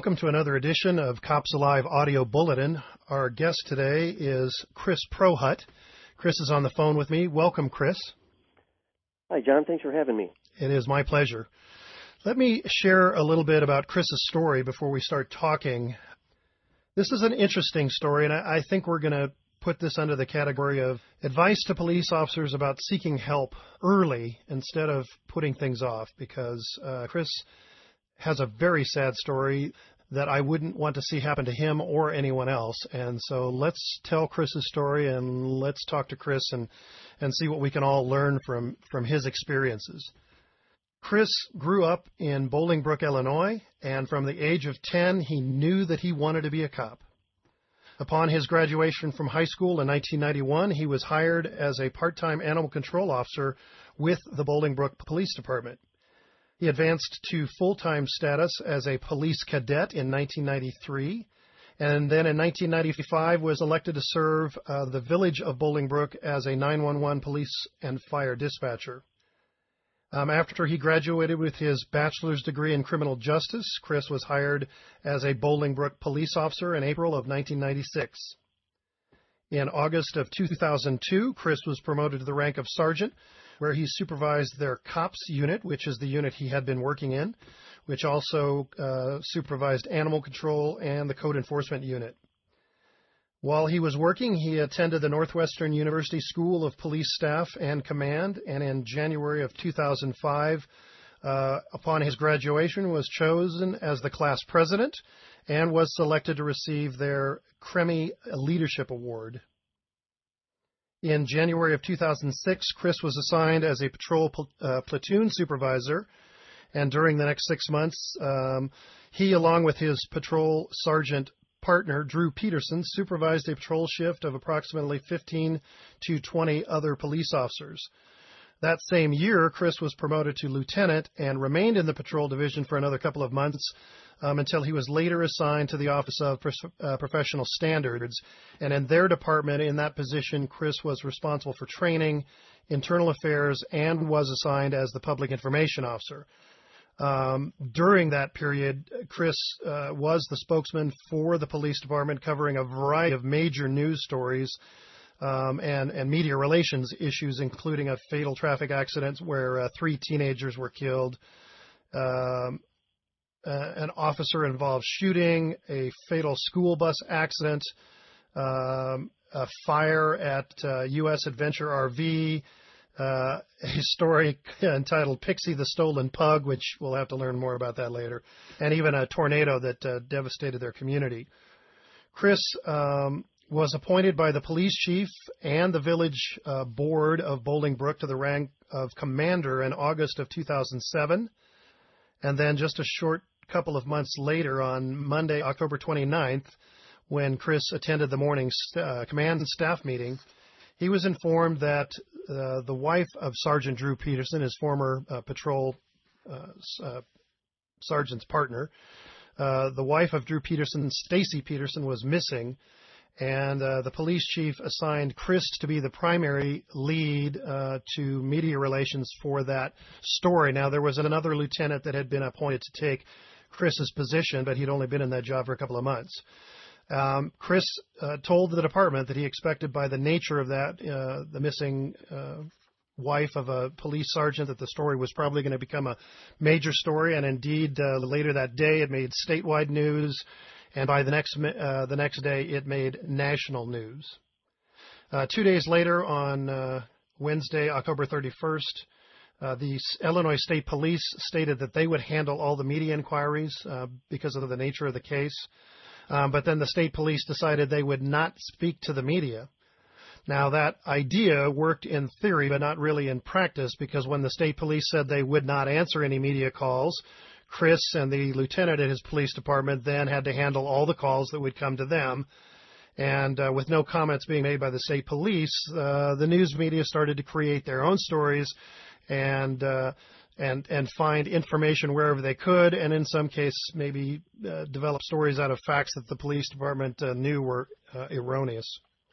welcome to another edition of Cops Alive Audio Bulletin. Our guest today is Chris Prohut. Chris is on the phone with me. Welcome, Chris. Hi, John. Thanks for having me. It is my pleasure. Let me share a little bit about Chris's story before we start talking. This is an interesting story, and I think we're going to put this under the category of advice to police officers about seeking help early instead of putting things off, because Chris has a very sad story that I wouldn't want to see happen to him or anyone else. And so let's tell Chris's story and let's talk to Chris and see what we can all learn from his experiences. Chris grew up in Bolingbrook, Illinois, and from the age of 10, he knew that he wanted to be a cop. Upon his graduation from high school in 1991, he was hired as a part-time animal control officer with the Bolingbrook Police Department. He advanced to full-time status as a police cadet in 1993, and then in 1995 was elected to serve the village of Bolingbrook as a 911 police and fire dispatcher. After he graduated with his bachelor's degree in criminal justice, Chris was hired as a Bolingbrook police officer in April of 1996. In August of 2002, Chris was promoted to the rank of sergeant, where he supervised their COPS unit, which is the unit he had been working in, which also supervised animal control and the code enforcement unit. While he was working, he attended the Northwestern University School of Police Staff and Command, and in January of 2005, upon his graduation, was chosen as the class president and was selected to receive their CREMI Leadership Award. In January of 2006, Chris was assigned as a patrol platoon supervisor, and during the next 6 months, he, along with his patrol sergeant partner, Drew Peterson, supervised a patrol shift of approximately 15 to 20 other police officers. That same year, Chris was promoted to lieutenant and remained in the patrol division for another couple of months until he was later assigned to the Office of Professional Standards. And in their department, in that position, Chris was responsible for training, internal affairs, and was assigned as the public information officer. During that period, Chris was the spokesman for the police department, covering a variety of major news stories and media relations issues, including a fatal traffic accident where 3 teenagers were killed, an officer-involved shooting, a fatal school bus accident, a fire at U.S. Adventure RV, a story entitled Pixie the Stolen Pug, which we'll have to learn more about that later, and even a tornado that devastated their community. Chris was appointed by the police chief and the village board of Bolingbrook to the rank of commander in August of 2007, and then just a short couple of months later, on Monday, October 29th, when Chris attended the morning command and staff meeting, he was informed that the wife of Sergeant Drew Peterson, his former patrol sergeant's partner, the wife of Drew Peterson, Stacy Peterson, was missing, and the police chief assigned Chris to be the primary lead to media relations for that story. Now, there was another lieutenant that had been appointed to take Chris's position, but he'd only been in that job for a couple of months. Chris told the department that he expected, by the nature of that, the missing wife of a police sergeant, that the story was probably going to become a major story. And indeed, later that day, it made statewide news, and by the next day, it made national news. 2 days later, on Wednesday, October 31st, the Illinois State Police stated that they would handle all the media inquiries because of the nature of the case. But then the state police decided they would not speak to the media. Now, that idea worked in theory, but not really in practice, because when the state police said they would not answer any media calls, Chris and the lieutenant at his police department then had to handle all the calls that would come to them. And with no comments being made by the state police, the news media started to create their own stories and find information wherever they could, and in some cases maybe develop stories out of facts that the police department knew were erroneous.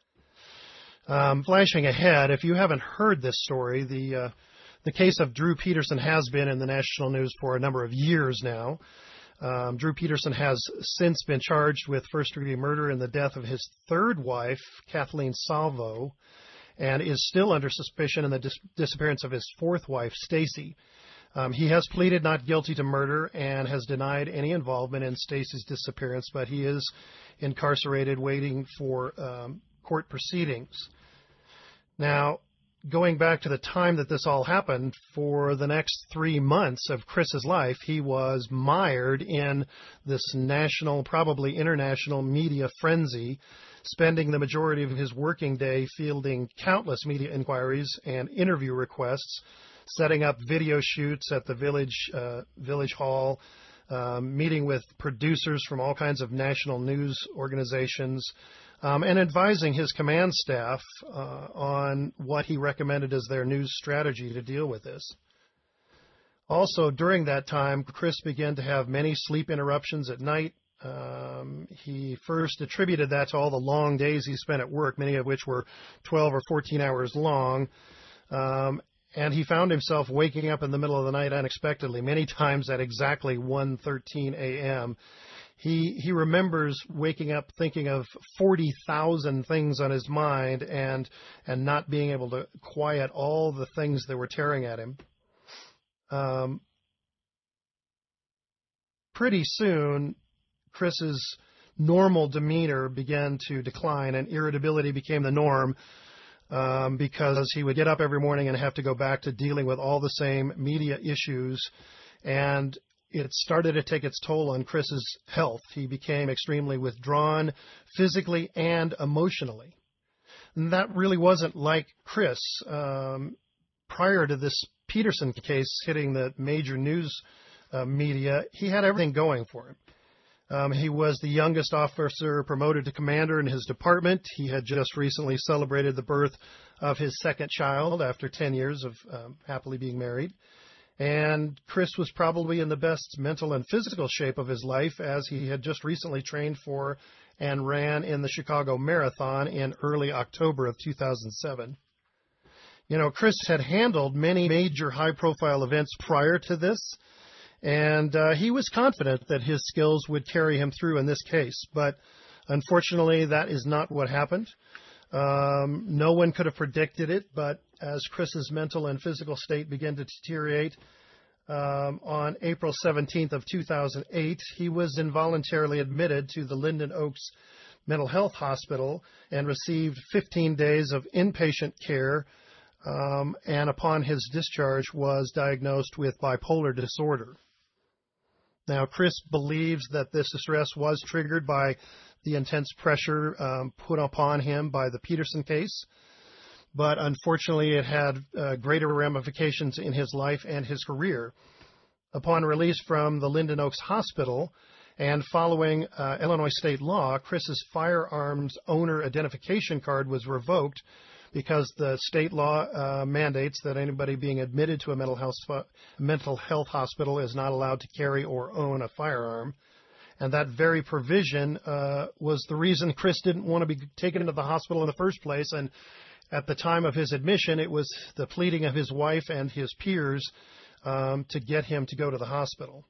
Flashing ahead, if you haven't heard this story, the case of Drew Peterson has been in the national news for a number of years now. Drew Peterson has since been charged with first-degree murder in the death of his third wife, Kathleen Salvo, and is still under suspicion in the disappearance of his fourth wife, Stacy. He has pleaded not guilty to murder and has denied any involvement in Stacy's disappearance, but he is incarcerated waiting for court proceedings. Now, going back to the time that this all happened, for the next 3 months of Chris's life, he was mired in this national, probably international media frenzy, spending the majority of his working day fielding countless media inquiries and interview requests, setting up video shoots at the village hall, meeting with producers from all kinds of national news organizations, and advising his command staff on what he recommended as their news strategy to deal with this. Also, during that time, Chris began to have many sleep interruptions at night. He first attributed that to all the long days he spent at work, many of which were 12 or 14 hours long. And he found himself waking up in the middle of the night unexpectedly, many times at exactly 1:13 a.m. He remembers waking up thinking of 40,000 things on his mind and not being able to quiet all the things that were tearing at him. Pretty soon, Chris's normal demeanor began to decline and irritability became the norm, because he would get up every morning and have to go back to dealing with all the same media issues, and it started to take its toll on Chris's health. He became extremely withdrawn physically and emotionally. And that really wasn't like Chris. Prior to this Peterson case hitting the major news media, he had everything going for him. He was the youngest officer promoted to commander in his department. He had just recently celebrated the birth of his second child after 10 years of happily being married. And Chris was probably in the best mental and physical shape of his life, as he had just recently trained for and ran in the Chicago Marathon in early October of 2007. You know, Chris had handled many major high-profile events prior to this, and he was confident that his skills would carry him through in this case. But unfortunately, that is not what happened. No one could have predicted it, but as Chris's mental and physical state began to deteriorate, on April 17th of 2008, he was involuntarily admitted to the Linden Oaks Mental Health Hospital and received 15 days of inpatient care, and upon his discharge was diagnosed with bipolar disorder. Now, Chris believes that this distress was triggered by the intense pressure put upon him by the Peterson case, but unfortunately it had greater ramifications in his life and his career. Upon release from the Linden Oaks Hospital and following Illinois state law, Chris's firearms owner identification card was revoked because the state law mandates that anybody being admitted to a mental health hospital is not allowed to carry or own a firearm. And that very provision was the reason Chris didn't want to be taken into the hospital in the first place. And at the time of his admission, it was the pleading of his wife and his peers to get him to go to the hospital.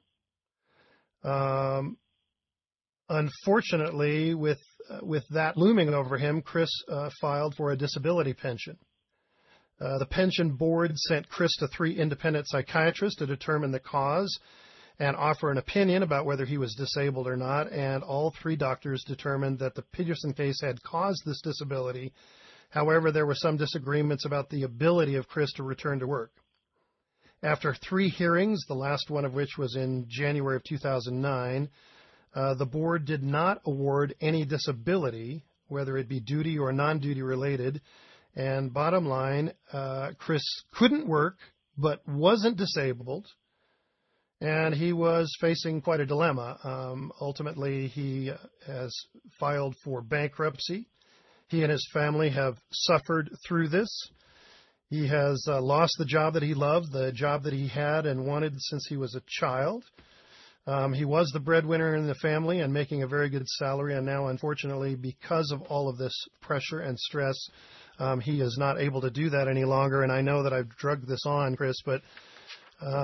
Unfortunately, with that looming over him, Chris filed for a disability pension. The pension board sent Chris to 3 independent psychiatrists to determine the cause and offer an opinion about whether he was disabled or not, and all 3 doctors determined that the Peterson case had caused this disability. However, there were some disagreements about the ability of Chris to return to work. After 3 hearings, the last one of which was in January of 2009, the board did not award any disability, whether it be duty or non-duty related, and bottom line, Chris couldn't work but wasn't disabled, and he was facing quite a dilemma. Ultimately, he has filed for bankruptcy. He and his family have suffered through this. He has lost the job that he loved, the job that he had and wanted since he was a child. He was the breadwinner in the family and making a very good salary, and now, unfortunately, because of all of this pressure and stress, he is not able to do that any longer. And I know that I've drugged this on, Chris, but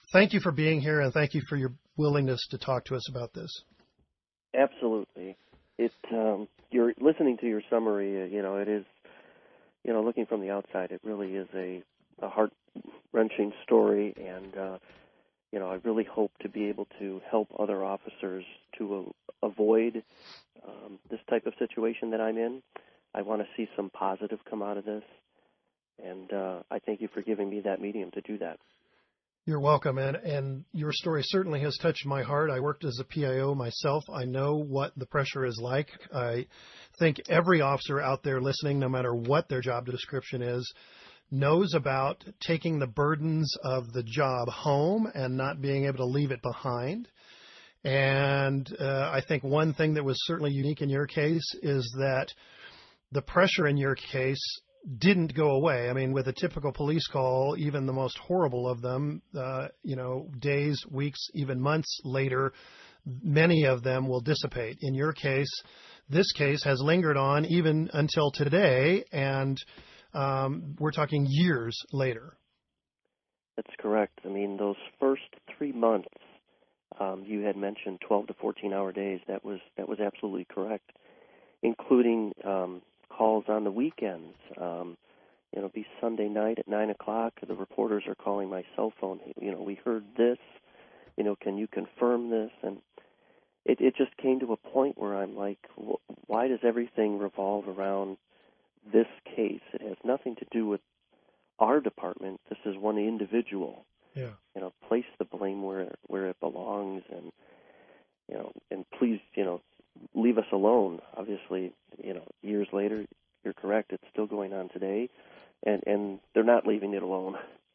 thank you for being here, and thank you for your willingness to talk to us about this. Absolutely. You're listening to your summary, it is, looking from the outside, it really is a heart-wrenching story, and, I really hope to be able to help other officers to avoid this type of situation that I'm in. I want to see some positive come out of this, and I thank you for giving me that medium to do that. You're welcome, and your story certainly has touched my heart. I worked as a PIO myself. I know what the pressure is like. I think every officer out there listening, no matter what their job description is, knows about taking the burdens of the job home and not being able to leave it behind. And I think one thing that was certainly unique in your case is that the pressure in your case didn't go away. I mean, with a typical police call, even the most horrible of them, days, weeks, even months later, many of them will dissipate. In your case, this case has lingered on even until today, and we're talking years later. That's correct. I mean, those first 3 months, you had mentioned 12 to 14-hour days. That was absolutely correct, including calls on the weekends. Be Sunday night at 9 o'clock. The reporters are calling my cell phone. We heard this. Can you confirm this? And it just came to a point where I'm like, why does everything revolve around this case? It has nothing to do with our department. This is one individual. Yeah. Place the blame where it belongs, and and please, leave us alone. Obviously, years later, you're correct. It's still going on today, and they're not leaving it alone.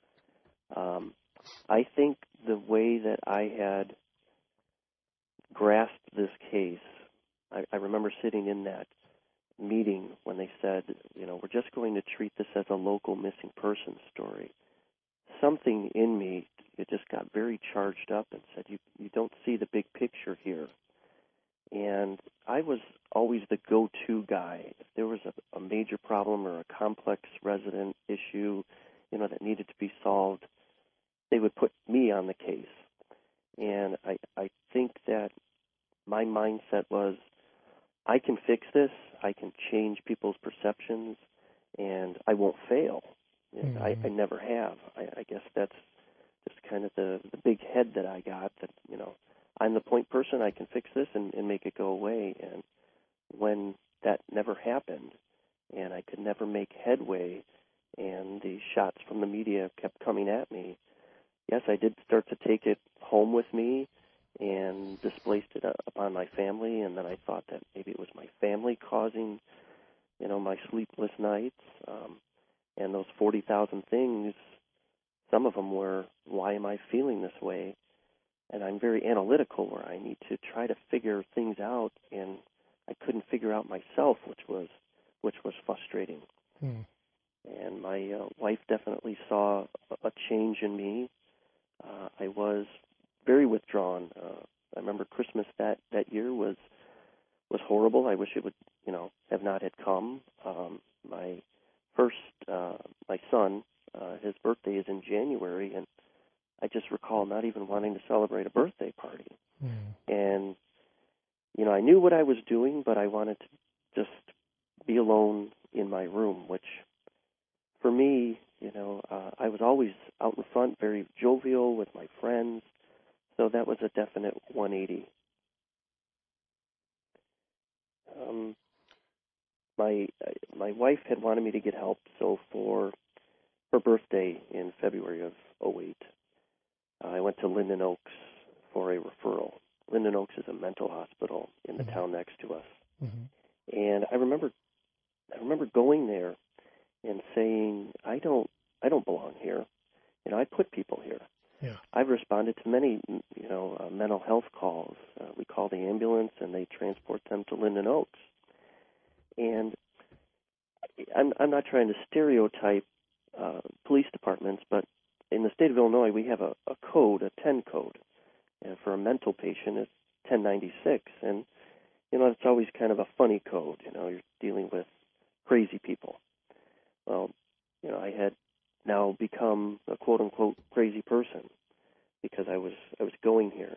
I think the way that I had grasped this case, I remember sitting in that meeting when they said, we're just going to treat this as a local missing person story. Something in me, it just got very charged up and said, you don't see the big picture here. And I was always the go-to guy. If there was a major problem or a complex resident issue, that needed to be solved, they would put me on the case. And I think that my mindset was, I can fix this, I can change people's perceptions, and I won't fail. I never have. I guess that's just kind of the big head that I got, that, I'm the point person, I can fix this and make it go away. And when that never happened, and I could never make headway, and the shots from the media kept coming at me, yes, I did start to take it home with me and displaced it upon my family, and then I thought that maybe it was my family causing, my sleepless nights, and those 40,000 things. Some of them were, why am I feeling this way? And I'm very analytical, where I need to try to figure things out, and I couldn't figure out myself, which was frustrating. And my wife definitely saw a change in me. I was very withdrawn. I remember Christmas that year was horrible. I wish it would, have not had come. My son, his birthday is in January, and I just recall not even wanting to celebrate a birthday party. And, I knew what I was doing, but I wanted to just be alone in my room, which for me, I was always out in front, very jovial with my friends. So that was a definite 180. My wife had wanted me to get help, so for her birthday in February of '08, I went to Linden Oaks for a referral. Linden Oaks is a mental hospital in the town next to us. And I remember going there and saying, I don't belong here. I put people here. Yeah. I've responded to many, mental health calls. We call the ambulance, and they transport them to Linden Oaks. And I'm not trying to stereotype police departments, but in the state of Illinois, we have a code, a 10 code. And for a mental patient, it's 1096. And, it's always kind of a funny code. You're dealing with crazy people. Well, I had now become a quote-unquote crazy person. because I was going here.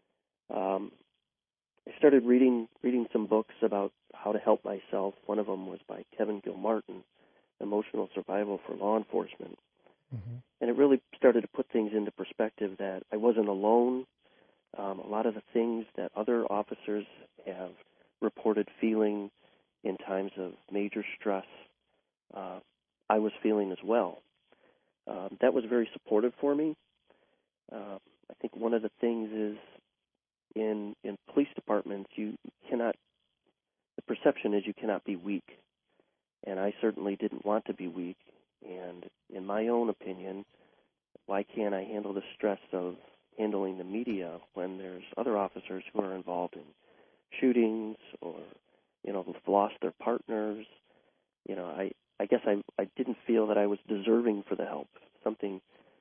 I started reading some books about how to help myself. One of them was by Kevin Gilmartin, Emotional Survival for Law Enforcement. Mm-hmm. And it really started to put things into perspective that I wasn't alone. A lot of the things that other officers have reported feeling in times of major stress, I was feeling as well. That was very supportive for me. I think one of the things is in police departments, the perception is you cannot be weak. And I certainly didn't want to be weak. And in my own opinion, why can't I handle the stress of handling the media when there's other officers who are involved in shootings or, who've lost their partners? I guess I didn't feel that I was deserving for the help. Something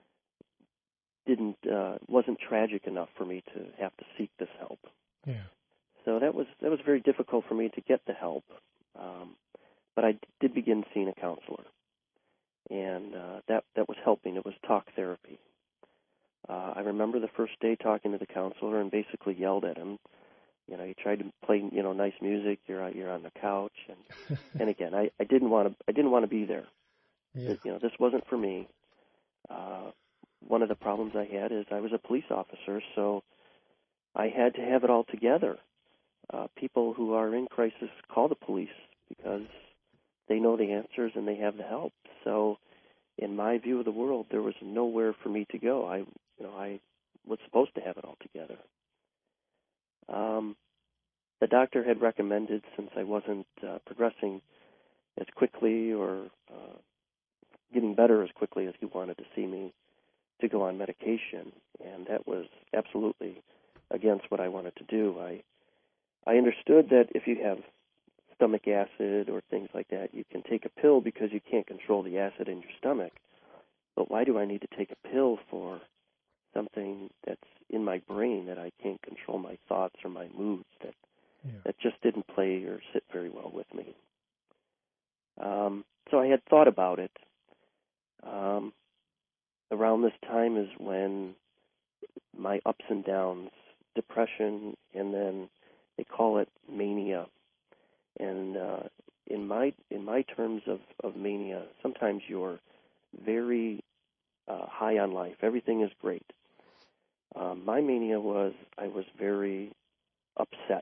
wasn't tragic enough for me to have to seek this help. Yeah. So that was very difficult for me to get the help. But I did begin seeing a counselor, and that was helping. It was talk therapy. I remember the first day talking to the counselor and basically yelled at him. He tried to play nice music. You're on the couch, and again, I didn't want to be there. Yeah. This wasn't for me. One of the problems I had is I was a police officer, so I had to have it all together. People who are in crisis call the police because they know the answers and they have the help. So in my view of the world, there was nowhere for me to go. I was supposed to have it all together. The doctor had recommended, since I wasn't progressing as quickly or getting better as quickly as he wanted to see me, to go on medication, and that was absolutely against what I wanted to do. I understood that if you have stomach acid or things like that, you can take a pill because you can't control the acid in your stomach. But why do I need to take a pill for something that's in my brain that I can't control my thoughts or my moods? That just didn't play or sit very well with me. So I had thought about it. Around this time is when my ups and downs, depression, and then they call it mania. And in my terms of mania, sometimes you're very high on life. Everything is great. My mania was I was very upset.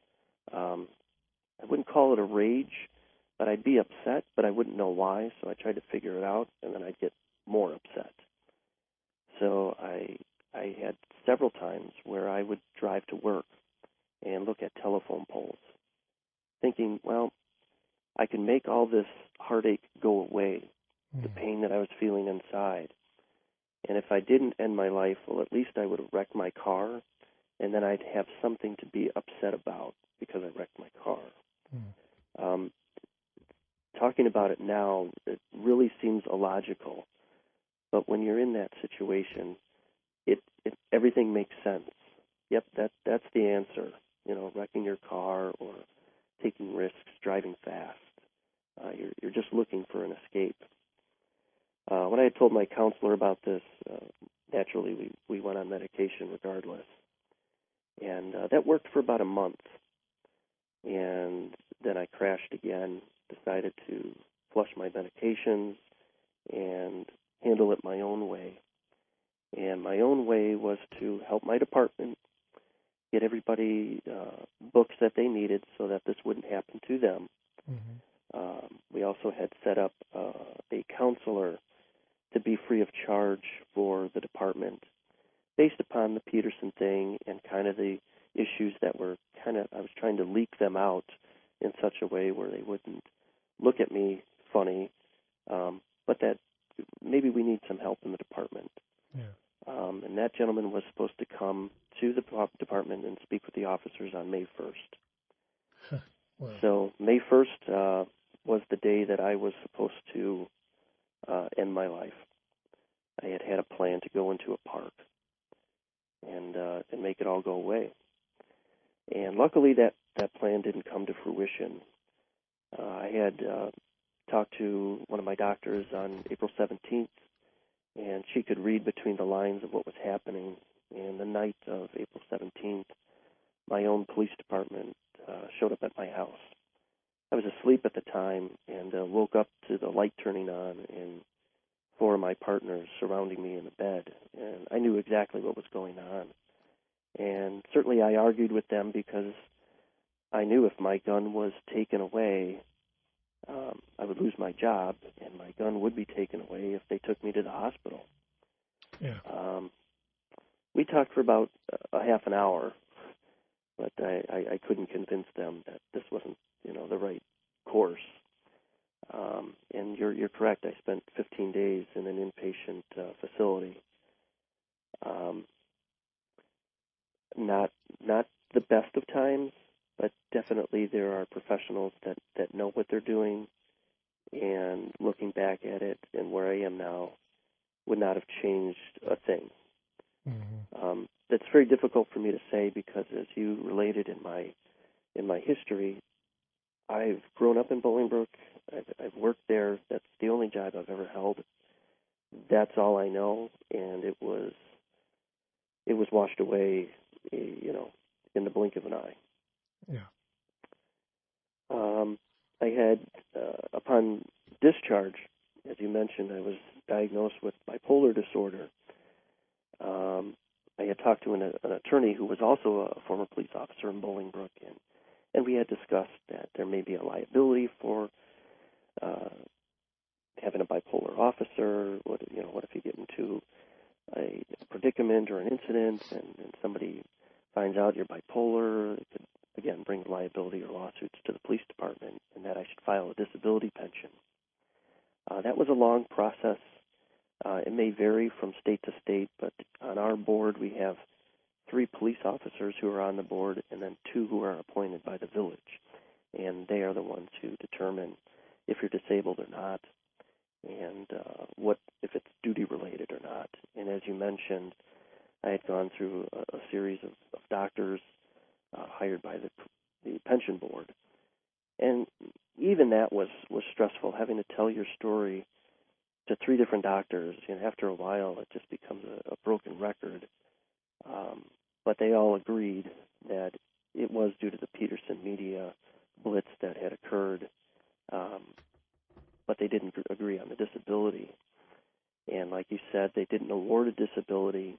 I wouldn't call it a rage, but I'd be upset, but I wouldn't know why, so I tried to figure it out, and then I'd get more upset. So I had several times where I would drive to work and look at telephone poles, thinking, well, I can make all this heartache go away, the pain that I was feeling inside. And if I didn't end my life, well, at least I would have wrecked my car, and then I'd have something to be upset about because I wrecked my car. Talking about it now, it really seems illogical. But when you're in that situation, everything makes sense. Yep, that's the answer. Wrecking your car or taking risks, driving fast. You're just looking for an escape. When I had told my counselor about this, naturally we went on medication regardless. And that worked for about a month. And then I crashed again, decided to flush my medications and handle it my own way. And my own way was to help my department, get everybody books that they needed so that this wouldn't happen to them. Mm-hmm. We also had set up a counselor to be free of charge for the department based upon the Peterson thing and kind of the issues that were I was trying to leak them out in such a way where they wouldn't look at me funny, but that maybe we need some help in the department. Yeah. And that gentleman was supposed to come to the department and speak with the officers on May 1st. Wow. So May 1st was the day that I was supposed to end my life. I had a plan to go into a park and make it all go away. And luckily that plan didn't come to fruition. I had talked to one of my doctors on April 17th, and she could read between the lines of what was happening. And the night of April 17th, my own police department showed up at my house. I was asleep at the time and woke up to the light turning on and four of my partners surrounding me in the bed. And I knew exactly what was going on. And certainly I argued with them because I knew if my gun was taken away, I would lose my job, and my gun would be taken away if they took me to the hospital. Yeah. We talked for about a half an hour, but I couldn't convince them that this wasn't, the right course. And you're correct. I spent 15 days in an inpatient facility. Not the best of times, but definitely there are professionals that know what they're doing. And looking back at it and where I am now, would not have changed a thing. Mm-hmm. That's very difficult for me to say because, as you related in my history, I've grown up in Bolingbrook. I've worked there. That's the only job I've ever held. That's all I know, and it was washed away, in the blink of an eye. Yeah. I had, upon discharge, as you mentioned, I was diagnosed with bipolar disorder. I had talked to an attorney who was also a former police officer in Bolingbrook, and we had discussed that there may be a liability for having a bipolar officer. What if you get into a predicament or an incident and somebody finds out you're bipolar? It could, again, bring liability or lawsuits to the police department, and that I should file a disability pension. That was a long process. It may vary from state to state, but on our board we have 3 police officers who are on the board and then 2 who are appointed by the village. And they are the ones who determine if you're disabled or not and what if it's duty-related or not. And as you mentioned, I had gone through a series of doctors hired by the pension board. And even that was stressful, having to tell your story to 3 different doctors. After a while, it just becomes a broken record. But they all agreed that it was due to the Peterson media blitz that had occurred. But they didn't agree on the disability. And like you said, they didn't award a disability.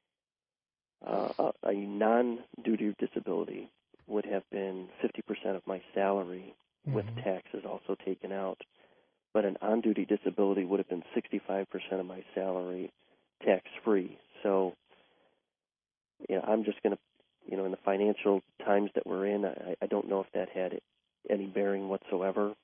A non-duty disability would have been 50% of my salary with taxes also taken out. But an on-duty disability would have been 65% of my salary tax-free. So, I'm just going to, in the financial times that we're in, I don't know if that had any bearing whatsoever.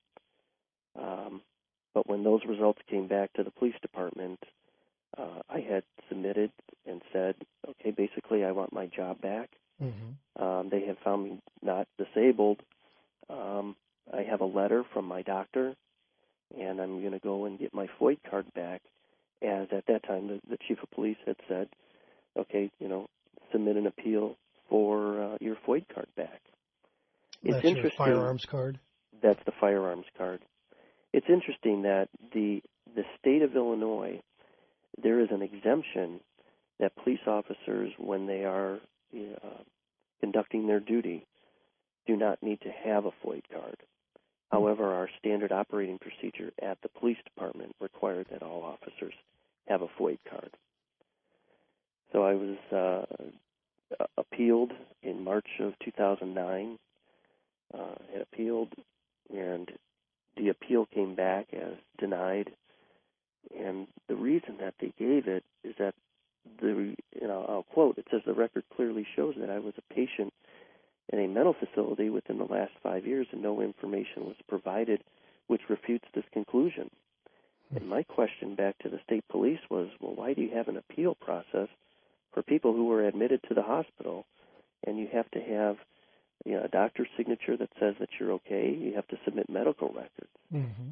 But when those results came back to the police department, I had submitted and said, okay, basically I want my job back. Mm-hmm. They have found me not disabled. I have a letter from my doctor, and I'm going to go and get my FOID card back, as at that time the chief of police had said, okay, submit an appeal for your FOID card back. That's your firearms card? That's the firearms card. It's interesting that the state of Illinois, there is an exemption that police officers, when they are conducting their duty, do not need to have a FOID card. However, our standard operating procedure at the police department required that all officers have a FOID card. So I was appealed in March of 2009. Had appealed, and the appeal came back as denied. And the reason that they gave it is that I'll quote, it says the record clearly shows that I was a patient in a mental facility within the last 5 years and no information was provided which refutes this conclusion. And my question back to the state police was, well, why do you have an appeal process for people who were admitted to the hospital, and you have to have a doctor's signature that says that you're okay? You have to submit medical records. Mm-hmm.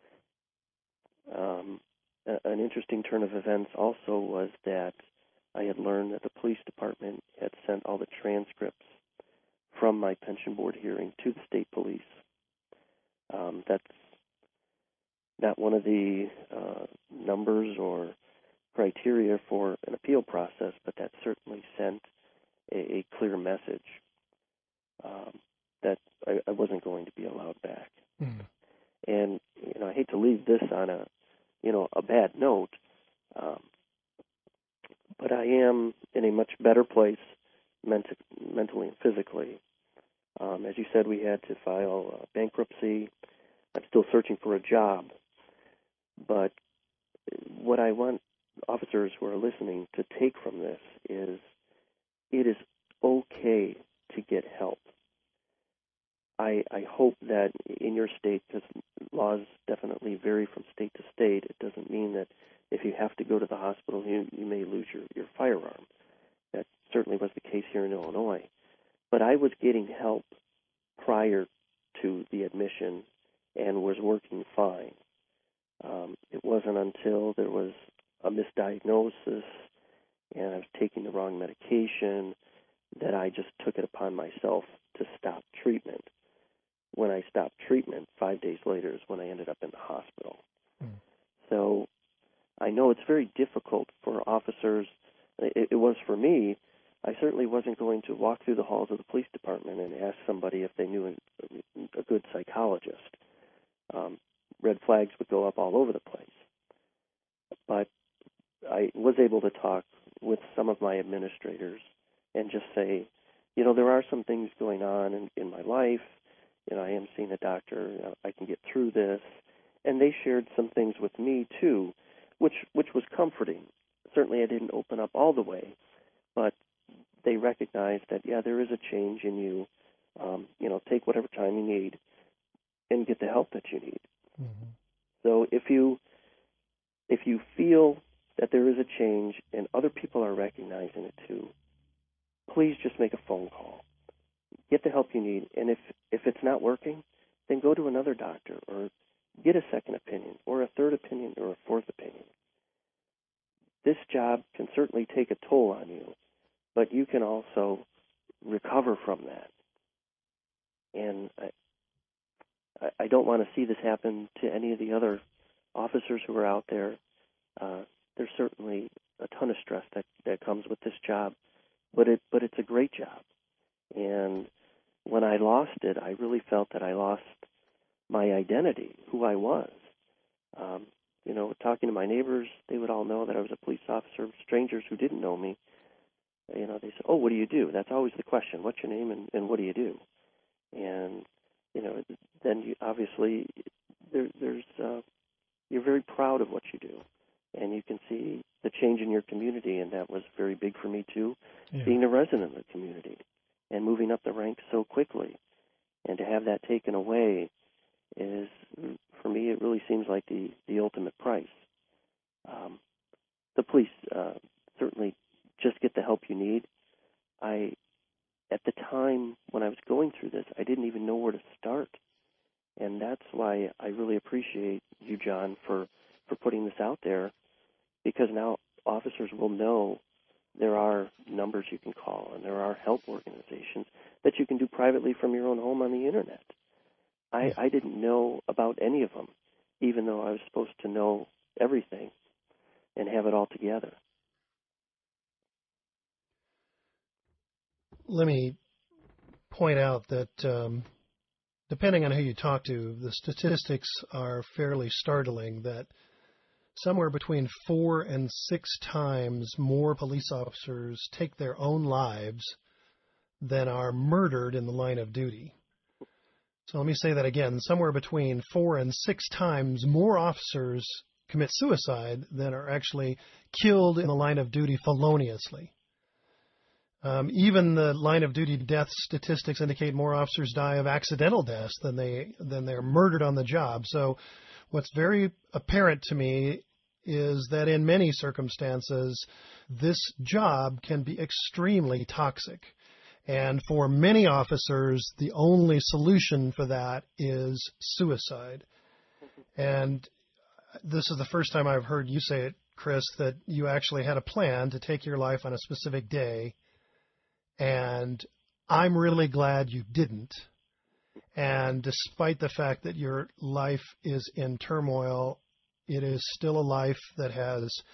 An interesting turn of events also was that I had learned that the police department had sent all the transcripts from my pension board hearing to the state police. That's not one of the numbers or criteria for an appeal process, but that certainly sent a clear message that I wasn't going to be allowed back. Mm. And I hate to leave this on a bad note, but I am in a much better place mentally and physically. As you said, we had to file bankruptcy. I'm still searching for a job, but what I want officers who are listening to take from this is it is okay to get help. I hope that in your state, because laws definitely vary from state to state, it doesn't mean that if you have to go to the hospital, you may lose your firearm. That certainly was the case here in Illinois. But I was getting help prior to the admission and was working fine. It wasn't until there was a misdiagnosis and I was taking the wrong medication that I just took it upon myself to stop treatment. When I stopped treatment, 5 days later is when I ended up in the hospital. Mm. So I know it's very difficult for officers. It was for me. I certainly wasn't going to walk through the halls of the police department and ask somebody if they knew a good psychologist. Red flags would go up all over the place. But I was able to talk with some of my administrators and just say, there are some things going on in my life. I am seeing a doctor. I can get through this. And they shared some things with me, too, which was comforting. Certainly I didn't open up all the way, but they recognized that, there is a change in you. Take whatever time you need and get the help that you need. Mm-hmm. So if you feel that there is a change and other people are recognizing it too, please just make a phone call. Get the help you need, and if it's not working, then go to another doctor or get a second opinion or a third opinion or a fourth opinion. This job can certainly take a toll on you, but you can also recover from that. And I don't want to see this happen to any of the other officers who are out there. There's certainly a ton of stress that comes with this job, but it's a great job. And when I lost it, I really felt that I lost my identity, who I was. Talking to my neighbors, they would all know that I was a police officer. Strangers who didn't know me, they said, "Oh, what do you do?" That's always the question. What's your name and what do you do? And then you obviously you're very proud of what you do, and you can see the change in your community, and that was very big for me too, being a resident of the community and moving up the ranks so quickly, and to have that taken away is, for me, it really seems like the ultimate price. The police certainly just get the help you need. At the time when I was going through this, I didn't even know where to start. And that's why I really appreciate you, John, for putting this out there, because now officers will know there are numbers you can call and there are help organizations that you can do privately from your own home on the Internet. I didn't know about any of them, even though I was supposed to know everything and have it all together. Let me point out that depending on who you talk to, the statistics are fairly startling, that somewhere between 4 and 6 times more police officers take their own lives than are murdered in the line of duty. So let me say that again. Somewhere between 4 and 6 times more officers commit suicide than are actually killed in the line of duty feloniously. Even the line of duty death statistics indicate more officers die of accidental deaths than they're murdered on the job. So what's very apparent to me is that in many circumstances, this job can be extremely toxic. And for many officers, the only solution for that is suicide. And this is the first time I've heard you say it, Chris, that you actually had a plan to take your life on a specific day. And I'm really glad you didn't. And despite the fact that your life is in turmoil, it is still a life that has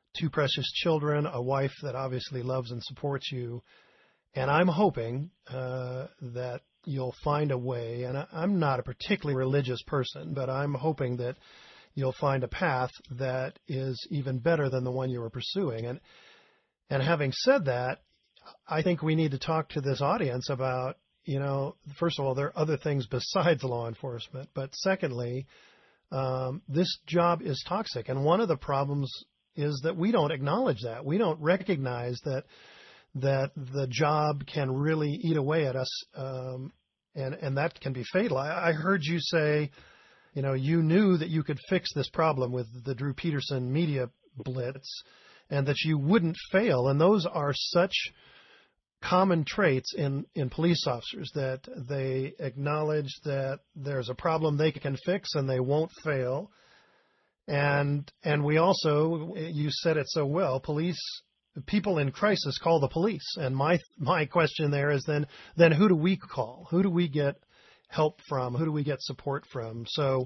two precious children, a wife that obviously loves and supports you. And I'm hoping that you'll find a way, and I'm not a particularly religious person, but I'm hoping that you'll find a path that is even better than the one you were pursuing. And having said that, I think we need to talk to this audience about, first of all, there are other things besides law enforcement, but secondly, this job is toxic. And one of the problems is that we don't acknowledge that. We don't recognize that the job can really eat away at us, and that can be fatal. I heard you say, you knew that you could fix this problem with the Drew Peterson media blitz and that you wouldn't fail. And those are such common traits in police officers, that they acknowledge that there's a problem they can fix and they won't fail. And we also, you said it so well, people in crisis call the police. And my question there is then who do we call? Who do we get help from? Who do we get support from? So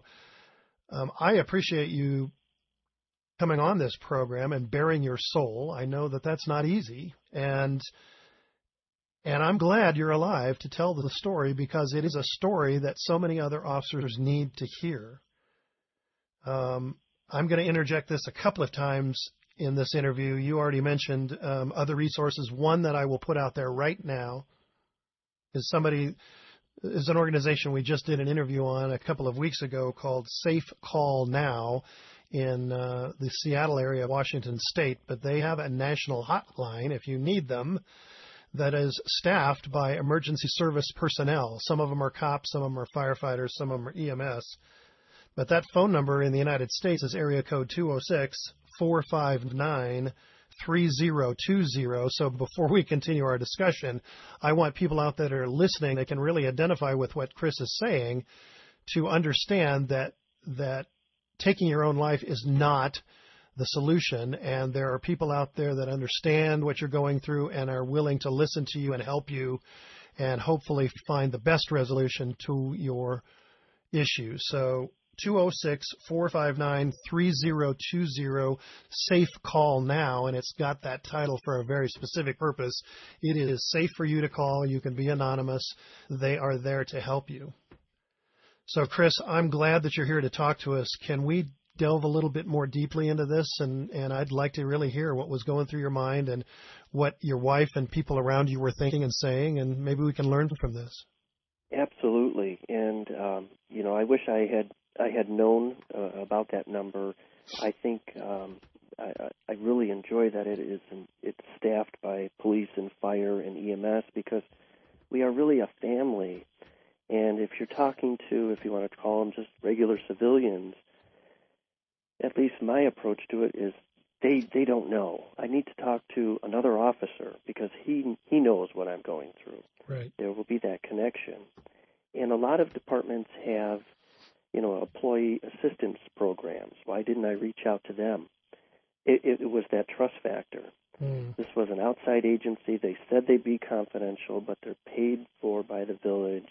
I appreciate you coming on this program and bearing your soul. I know that that's not easy. And I'm glad you're alive to tell the story, because it is a story that so many other officers need to hear. I'm going to interject this a couple of times in this interview. You already mentioned other resources. One that I will put out there right now is an organization we just did an interview on a couple of weeks ago called Safe Call Now in the Seattle area of Washington State. But they have a national hotline, if you need them, that is staffed by emergency service personnel. Some of them are cops, some of them are firefighters, some of them are EMS. But that phone number in the United States is area code 206-459-3020. So before we continue our discussion, I want people out there that are listening that can really identify with what Chris is saying to understand that taking your own life is not the solution. And there are people out there that understand what you're going through and are willing to listen to you and help you and hopefully find the best resolution to your issue. So 206-459-3020, Safe Call Now, and it's got that title for a very specific purpose. It is safe for you to call. You can be anonymous. They are there to help you. So, Chris, I'm glad that you're here to talk to us. Can we delve a little bit more deeply into this? And I'd like to really hear what was going through your mind and what your wife and people around you were thinking and saying, and maybe we can learn from this. Absolutely. And, I wish I had known about that number. I think I really enjoy that it's staffed by police and fire and EMS, because we are really a family. And if you're talking to, if you want to call them just regular civilians, at least my approach to it is they don't know. I need to talk to another officer because he knows what I'm going through. Right. There will be that connection. And a lot of departments have, employee assistance programs. Why didn't I reach out to them? It was that trust factor. Mm. This was an outside agency. They said they'd be confidential, but they're paid for by the village.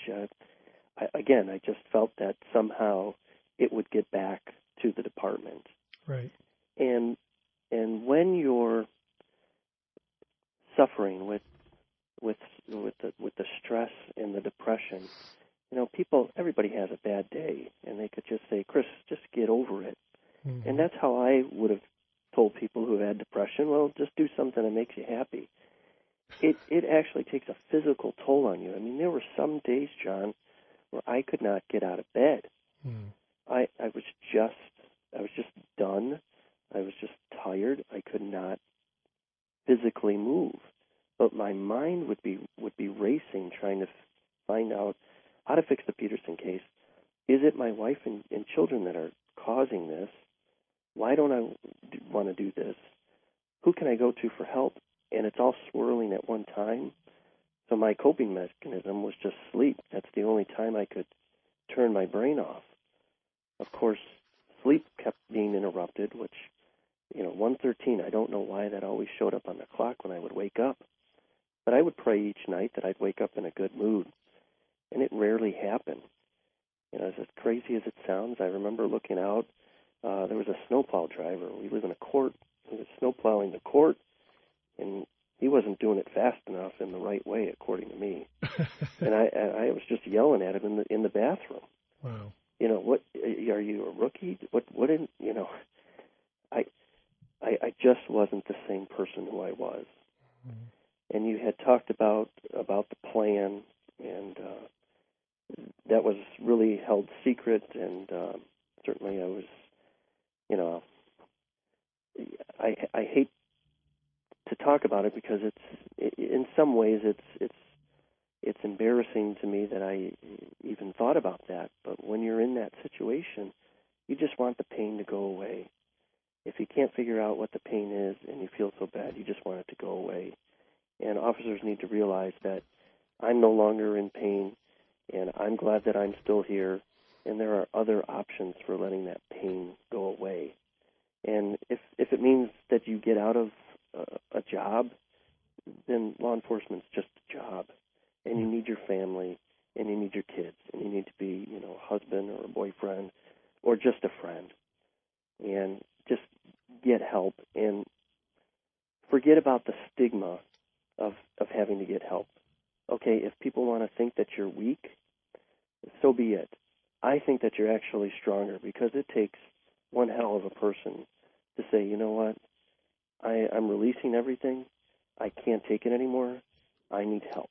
I just felt that somehow it would get back to the department. Right. And when you're suffering with the stress and the depression, everybody has a bad day, and they could just say, Chris, just get over it. Mm-hmm. And that's how I would have told people who had depression, well, just do something that makes you happy. It actually takes a physical toll on you. I mean, there were some days, John, where I could not get out of bed. Mm. I was just done. I was just tired. I could not physically move, but my mind would be racing, trying to find out how to fix the Peterson case. Is it my wife and children that are causing this? Why don't I want to do this? Who can I go to for help? And it's all swirling at one time. So my coping mechanism was just sleep. That's the only time I could turn my brain off. Of course, sleep kept being interrupted, which, 1:13, I don't know why that always showed up on the clock when I would wake up. But I would pray each night that I'd wake up in a good mood. And it rarely happened. As crazy as it sounds, I remember looking out. There was a snowplow driver. We live in a court He was snowplowing the court, and he wasn't doing it fast enough in the right way, according to me. And I was just yelling at him in the bathroom. Wow. You know, what are you, a rookie? What didn't you know? I just wasn't the same person who I was. Mm-hmm. And you had talked about the plan, and that was really held secret, and certainly I was, you know, I hate to talk about it because in some ways it's embarrassing to me that I even thought about that. But when you're in that situation, you just want the pain to go away. If you can't figure out what the pain is and you feel so bad, you just want it to go away. And officers need to realize that I'm no longer in pain, and I'm glad that I'm still here, and there are other options for letting that pain go away. And if it means that you get out of a job, then law enforcement's just a job, and you need your family, and you need your kids, and you need to be, you know, a husband or a boyfriend or just a friend, and just get help and forget about the stigma of having to get help. Okay, if people want to think that you're weak, so be it. I think that you're actually stronger because it takes one hell of a person to say, you know what, I'm releasing everything. I can't take it anymore. I need help.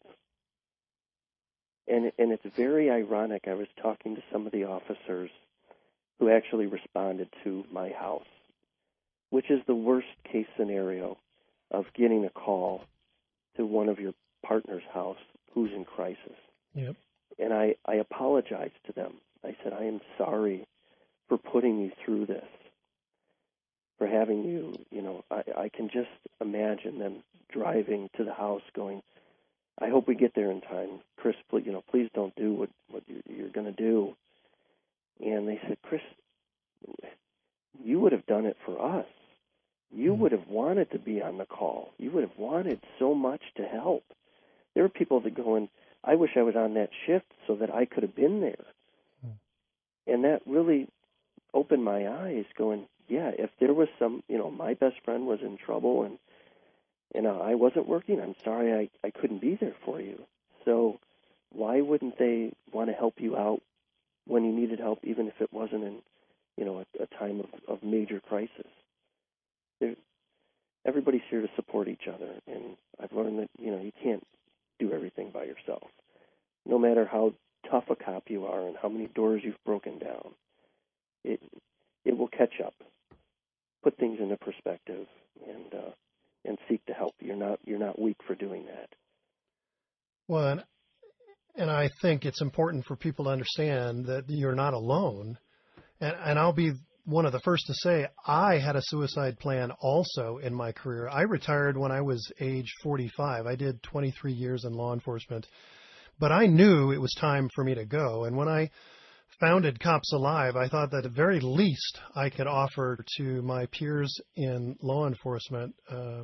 And it's very ironic. I was talking to some of the officers who actually responded to my house, which is the worst case scenario of getting a call to one of your partner's house who's in crisis. Yep. And I apologized to them. I said, I am sorry for putting you through this, for having you, you know, I can just imagine them driving to the house going, I hope we get there in time. Chris, please don't do what you're going to do. And they said, Chris, you would have done it for us. You would have wanted to be on the call. You would have wanted so much to help. There are people that going, I wish I was on that shift so that I could have been there. And that really opened my eyes going, yeah, if there was some, you know, my best friend was in trouble and I wasn't working, I'm sorry I couldn't be there for you. So why wouldn't they want to help you out when you needed help, even if it wasn't in, you know, a time of major crisis? Everybody's here to support each other, and I've learned that, you know, you can't do everything by yourself. No matter how tough a cop you are and how many doors you've broken down, it will catch up. Put things into perspective and seek to help. You're not weak for doing that. Well, and I think it's important for people to understand that you're not alone. And I'll be one of the first to say I had a suicide plan also in my career. I retired when I was age 45. I did 23 years in law enforcement, but I knew it was time for me to go. And when I founded Cops Alive, I thought that at the very least I could offer to my peers in law enforcement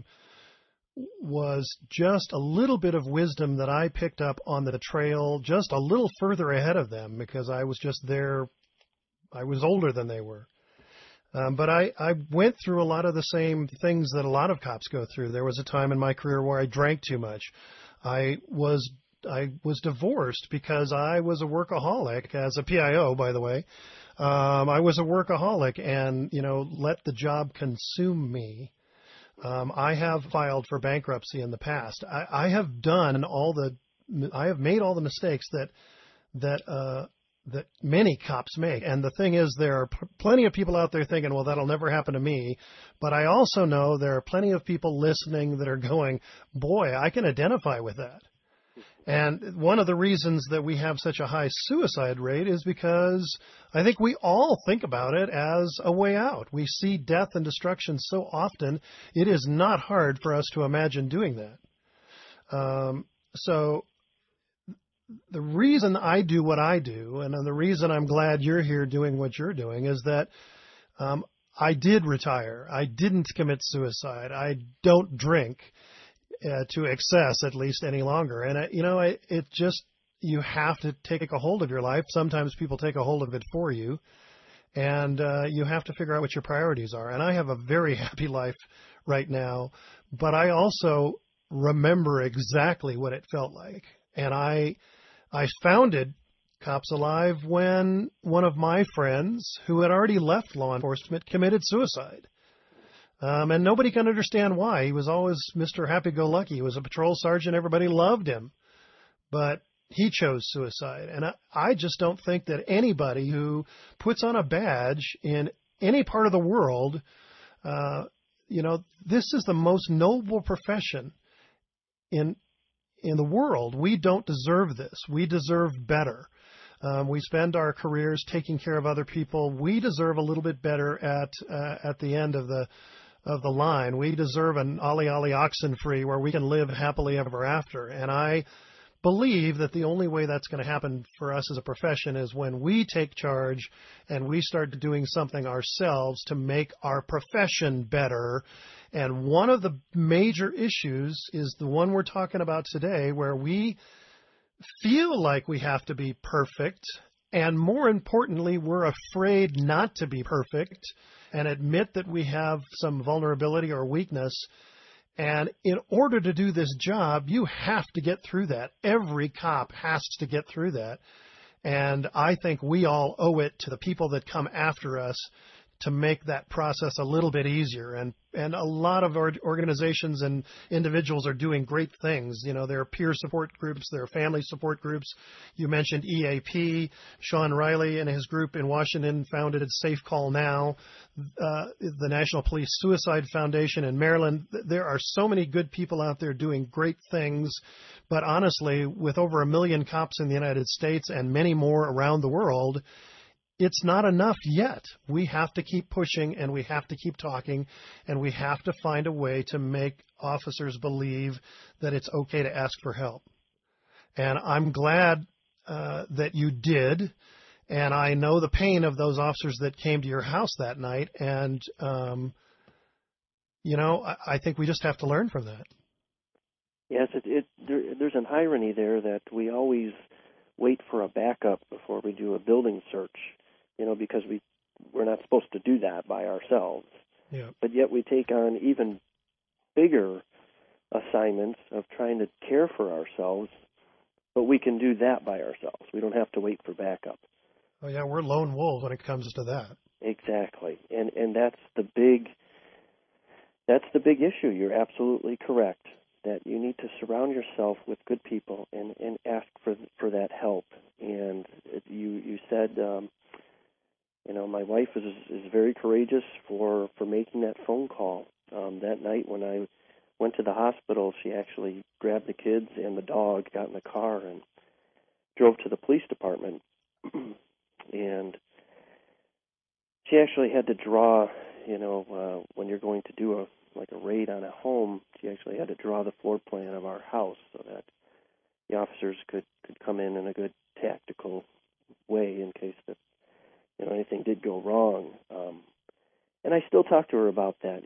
was just a little bit of wisdom that I picked up on the trail just a little further ahead of them because I was just there. I was older than they were. But I went through a lot of the same things that a lot of cops go through. There was a time in my career where I drank too much. I was divorced because I was a workaholic as a PIO, by the way. I was a workaholic and, you know, let the job consume me. I have filed for bankruptcy in the past. I have made all the mistakes that many cops make. And the thing is, there are plenty of people out there thinking, well, that'll never happen to me. But I also know there are plenty of people listening that are going, boy, I can identify with that. And one of the reasons that we have such a high suicide rate is because I think we all think about it as a way out. We see death and destruction so often, it is not hard for us to imagine doing that. So the reason I do what I do, and the reason I'm glad you're here doing what you're doing, is that I did retire. I didn't commit suicide. I don't drink to excess, at least any longer. And, it just, you have to take a hold of your life. Sometimes people take a hold of it for you. And you have to figure out what your priorities are. And I have a very happy life right now, but I also remember exactly what it felt like. And I founded Cops Alive when one of my friends who had already left law enforcement committed suicide. And nobody can understand why. He was always Mr. Happy-Go-Lucky. He was a patrol sergeant. Everybody loved him. But he chose suicide. And I just don't think that anybody who puts on a badge in any part of the world, this is the most noble profession in the world. We don't deserve this. We deserve better. We spend our careers taking care of other people. We deserve a little bit better at the end of the line. We deserve an Ollie Ollie Oxenfree where we can live happily ever after. And I believe that the only way that's going to happen for us as a profession is when we take charge and we start doing something ourselves to make our profession better. And one of the major issues is the one we're talking about today, where we feel like we have to be perfect. And more importantly, we're afraid not to be perfect and admit that we have some vulnerability or weakness. And in order to do this job, you have to get through that. Every cop has to get through that. And I think we all owe it to the people that come after us to make that process a little bit easier. And a lot of our organizations and individuals are doing great things. You know, there are peer support groups, there are family support groups. You mentioned EAP. Sean Riley and his group in Washington founded Safe Call Now. The National Police Suicide Foundation in Maryland. There are so many good people out there doing great things. But honestly, with over 1 million cops in the United States and many more around the world, it's not enough yet. We have to keep pushing, and we have to keep talking, and we have to find a way to make officers believe that it's okay to ask for help. And I'm glad that you did, and I know the pain of those officers that came to your house that night, and, I think we just have to learn from that. Yes, there's an irony there that we always wait for a backup before we do a building search. Because we're not supposed to do that by ourselves. Yeah. But yet we take on even bigger assignments of trying to care for ourselves, but we can do that by ourselves. We don't have to wait for backup. Oh, yeah, we're lone wolves when it comes to that. Exactly. And that's the big issue. You're absolutely correct that you need to surround yourself with good people and ask for that help. And you said my wife is very courageous for making that phone call. That night when I went to the hospital, she actually grabbed the kids and the dog, got in the car, and drove to the police department. And she actually had to draw, when you're going to do a raid on a home, she actually had to draw the floor plan of our house so that the officers could come in a good tactical way in case that anything did go wrong. And I still talk to her about that.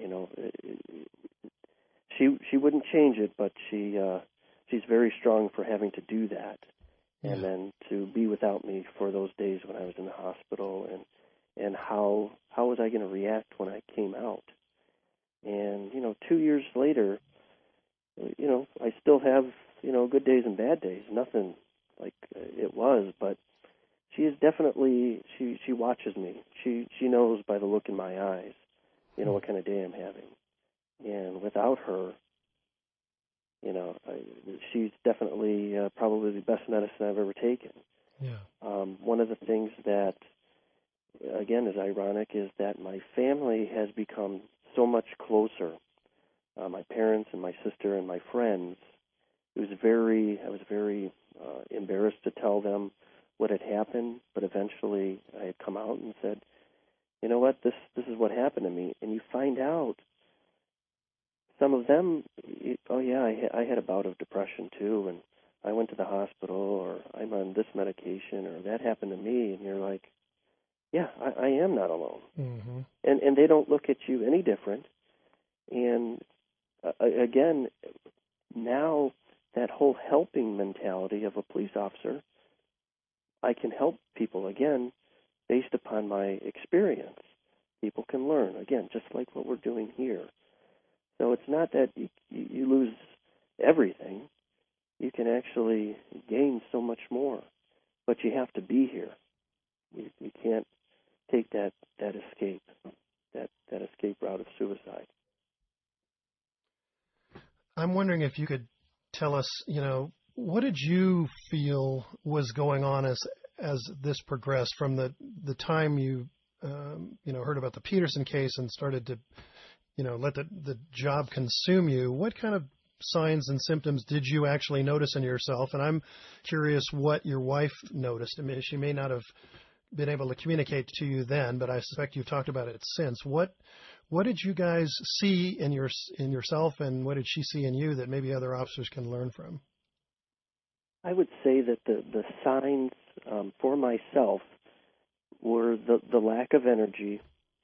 She wouldn't change it, but she's very strong for having to do that, and then to be without me for those days when I was in the hospital, and how was I going to react when I came out? And 2 years later, I still have good days and bad days. Nothing like it was, but she is definitely, she watches me. She knows by the look in my eyes, what kind of day I'm having. And without her, she's definitely probably the best medicine I've ever taken. Yeah. One of the things that, again, is ironic is that my family has become so much closer. My parents and my sister and my friends. I was very embarrassed to tell them what had happened, but eventually I had come out and said, you know what, this is what happened to me. And you find out some of them, I had a bout of depression too, and I went to the hospital, or I'm on this medication, or that happened to me, and you're like, yeah, I am not alone. Mm-hmm. And they don't look at you any different. And again, now that whole helping mentality of a police officer, I can help people. Again, based upon my experience. People can learn, again, just like what we're doing here. So it's not that you lose everything. You can actually gain so much more, but you have to be here. You can't take that escape, that escape route of suicide. I'm wondering if you could tell us, what did you feel was going on as this progressed from the time you heard about the Peterson case and started to let the job consume you? What kind of signs and symptoms did you actually notice in yourself? And I'm curious what your wife noticed. I mean, she may not have been able to communicate to you then, but I suspect you've talked about it since. What did you guys see in yourself, and what did she see in you that maybe other officers can learn from? I would say that the signs for myself were the lack of energy.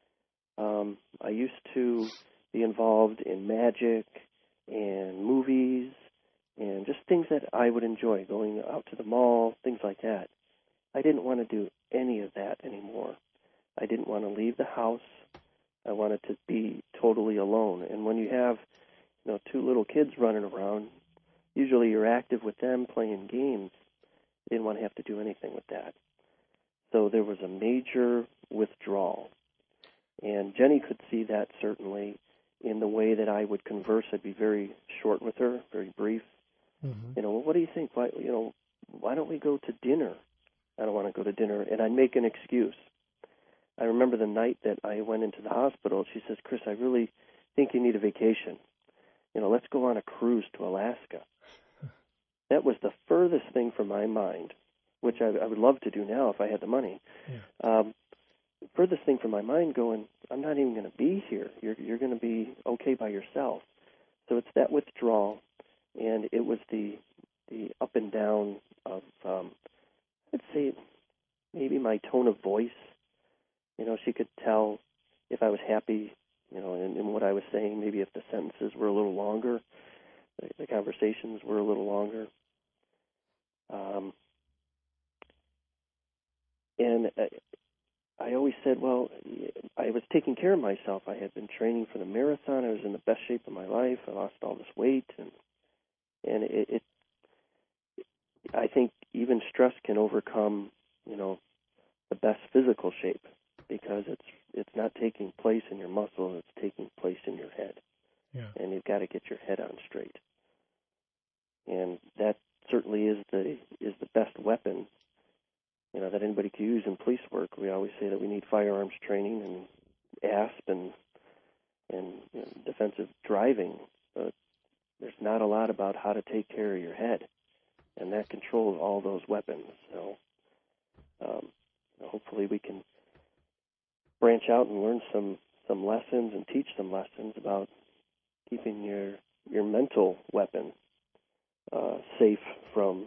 I used to be involved in magic and movies and just things that I would enjoy, going out to the mall, things like that. I didn't want to do any of that anymore. I didn't want to leave the house. I wanted to be totally alone. And when you have, two little kids running around, usually you're active with them playing games. I didn't want to have to do anything with that. So there was a major withdrawal. And Jenny could see that certainly in the way that I would converse. I'd be very short with her, very brief. Mm-hmm. Well, what do you think? Why don't we go to dinner? I don't want to go to dinner. And I'd make an excuse. I remember the night that I went into the hospital, she says, Chris, I really think you need a vacation. Let's go on a cruise to Alaska. That was the furthest thing from my mind, which I would love to do now if I had the money. Yeah. Furthest thing from my mind going, I'm not even going to be here. You're going to be okay by yourself. So it's that withdrawal, and it was the up and down of, I'd say, maybe my tone of voice. She could tell if I was happy, in what I was saying, maybe if the sentences were a little longer, the conversations were a little longer. And I always said, well, I was taking care of myself. I had been training for the marathon. I was in the best shape of my life. I lost all this weight, and it I think even stress can overcome, the best physical shape, because it's not taking place in your muscle, it's taking place in your head. Yeah. And you've got to get your head on straight. And that certainly is the best weapon, that anybody can use in police work. We always say that we need firearms training and ASP and defensive driving, but there's not a lot about how to take care of your head, and that controls all those weapons. So hopefully we can branch out and learn some lessons and teach some lessons about keeping your mental weapon safe from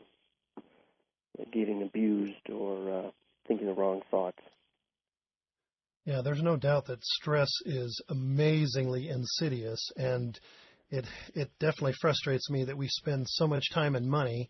getting abused or thinking the wrong thoughts. Yeah, there's no doubt that stress is amazingly insidious, and it definitely frustrates me that we spend so much time and money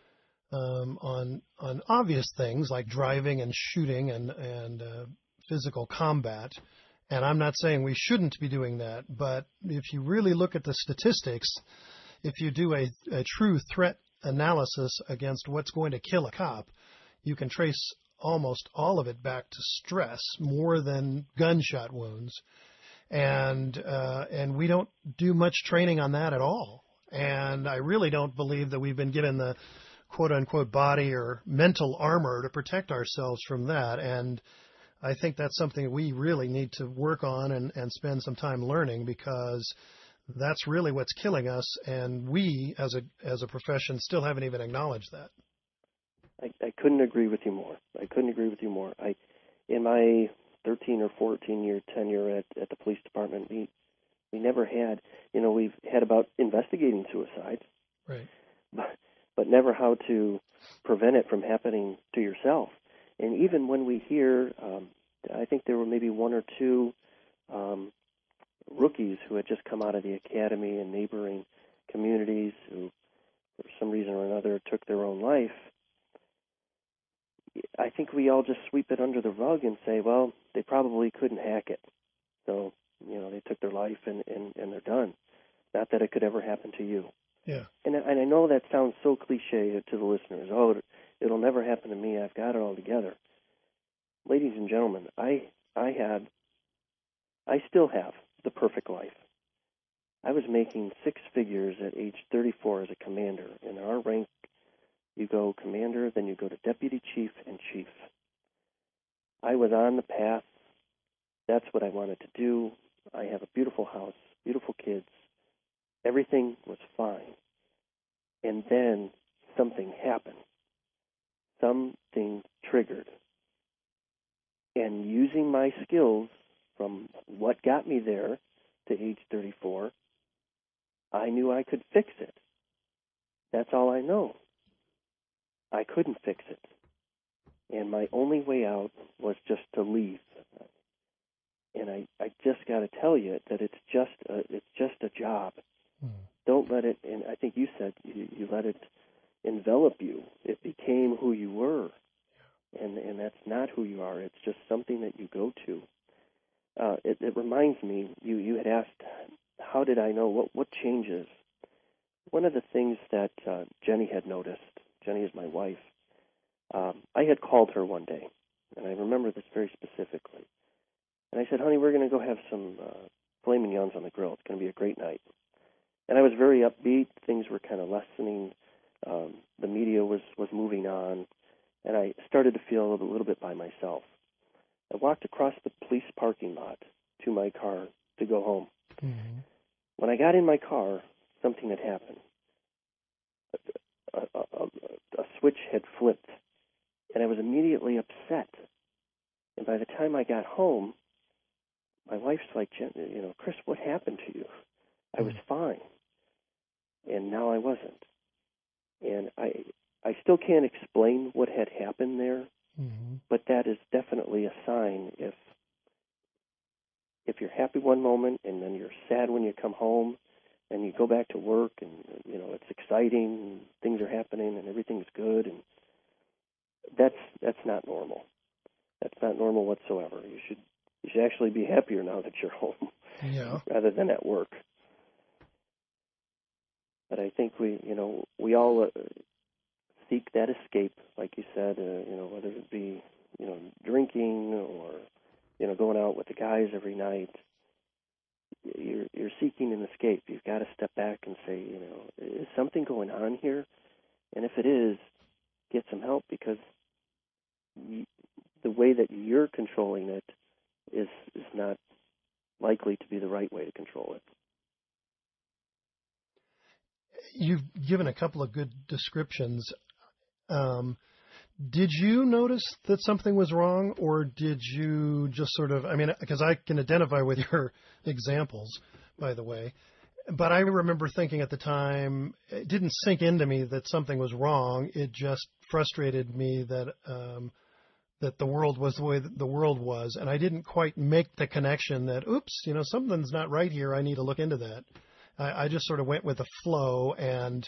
on obvious things like driving and shooting and physical combat. And I'm not saying we shouldn't be doing that, but if you really look at the statistics, if you do a true threat analysis against what's going to kill a cop, you can trace almost all of it back to stress more than gunshot wounds. And we don't do much training on that at all. And I really don't believe that we've been given the quote unquote body or mental armor to protect ourselves from that. And I think that's something we really need to work on and spend some time learning, because that's really what's killing us. And we as a profession still haven't even acknowledged that. I couldn't agree with you more. In my 13 or 14 year tenure at the police department, we never had, we've had about investigating suicides, right, but never how to prevent it from happening to yourself. And even when we hear, I think there were maybe one or two rookies who had just come out of the academy in neighboring communities who, for some reason or another, took their own life. I think we all just sweep it under the rug and say, well, they probably couldn't hack it. So, they took their life and they're done. Not that it could ever happen to you. Yeah. And I know that sounds so cliche to the listeners. Oh, it'll never happen to me. I've got it all together. Ladies and gentlemen, I still have the perfect life. I was making six figures at age 34 as a commander. In our rank, you go commander, then you go to deputy chief and chief. I was on the path. That's what I wanted to do. I have a beautiful house, beautiful kids. Everything was fine. And then something happened. Something triggered. And using my skills from what got me there to age 34, I knew I could fix it. That's all I know. I couldn't fix it. And my only way out was just to leave. And I just got to tell you that it's just a job. Don't let it, and I think you said you let it envelop you. It became who you were. And that's not who you are. It's just something that you go to. It reminds me, you had asked, how did I know? What changes? One of the things that Jenny had noticed, Jenny is my wife, I had called her one day, and I remember this very specifically. And I said, honey, we're going to go have some filet mignons on the grill. It's going to be a great night. And I was very upbeat. Things were kind of lessening. The media was moving on. And I started to feel a little bit by myself. I walked across the police parking lot to my car to go home. Mm-hmm. When I got in my car, something had happened. A switch had flipped, and I was immediately upset. And by the time I got home, my wife's like, Chris, what happened to you? I was fine, and now I wasn't. And I still can't explain what had happened there, but that is definitely a sign. If you're happy one moment and then you're sad when you come home and you go back to work and, it's exciting and things are happening and everything's good, and that's not normal. That's not normal whatsoever. You should actually be happier now that you're home rather than at work. But I think we all seek that escape, like you said, whether it be, drinking or, going out with the guys every night. You're seeking an escape. You've got to step back and say, is something going on here? And if it is, get some help, because the way that you're controlling it is not likely to be the right way to control it. You've given a couple of good descriptions. Did you notice that something was wrong, or did you just sort of, because I can identify with your examples, by the way, but I remember thinking at the time, it didn't sink into me that something was wrong. It just frustrated me that the world was the way that the world was, and I didn't quite make the connection that, oops, something's not right here. I need to look into that. I just sort of went with the flow and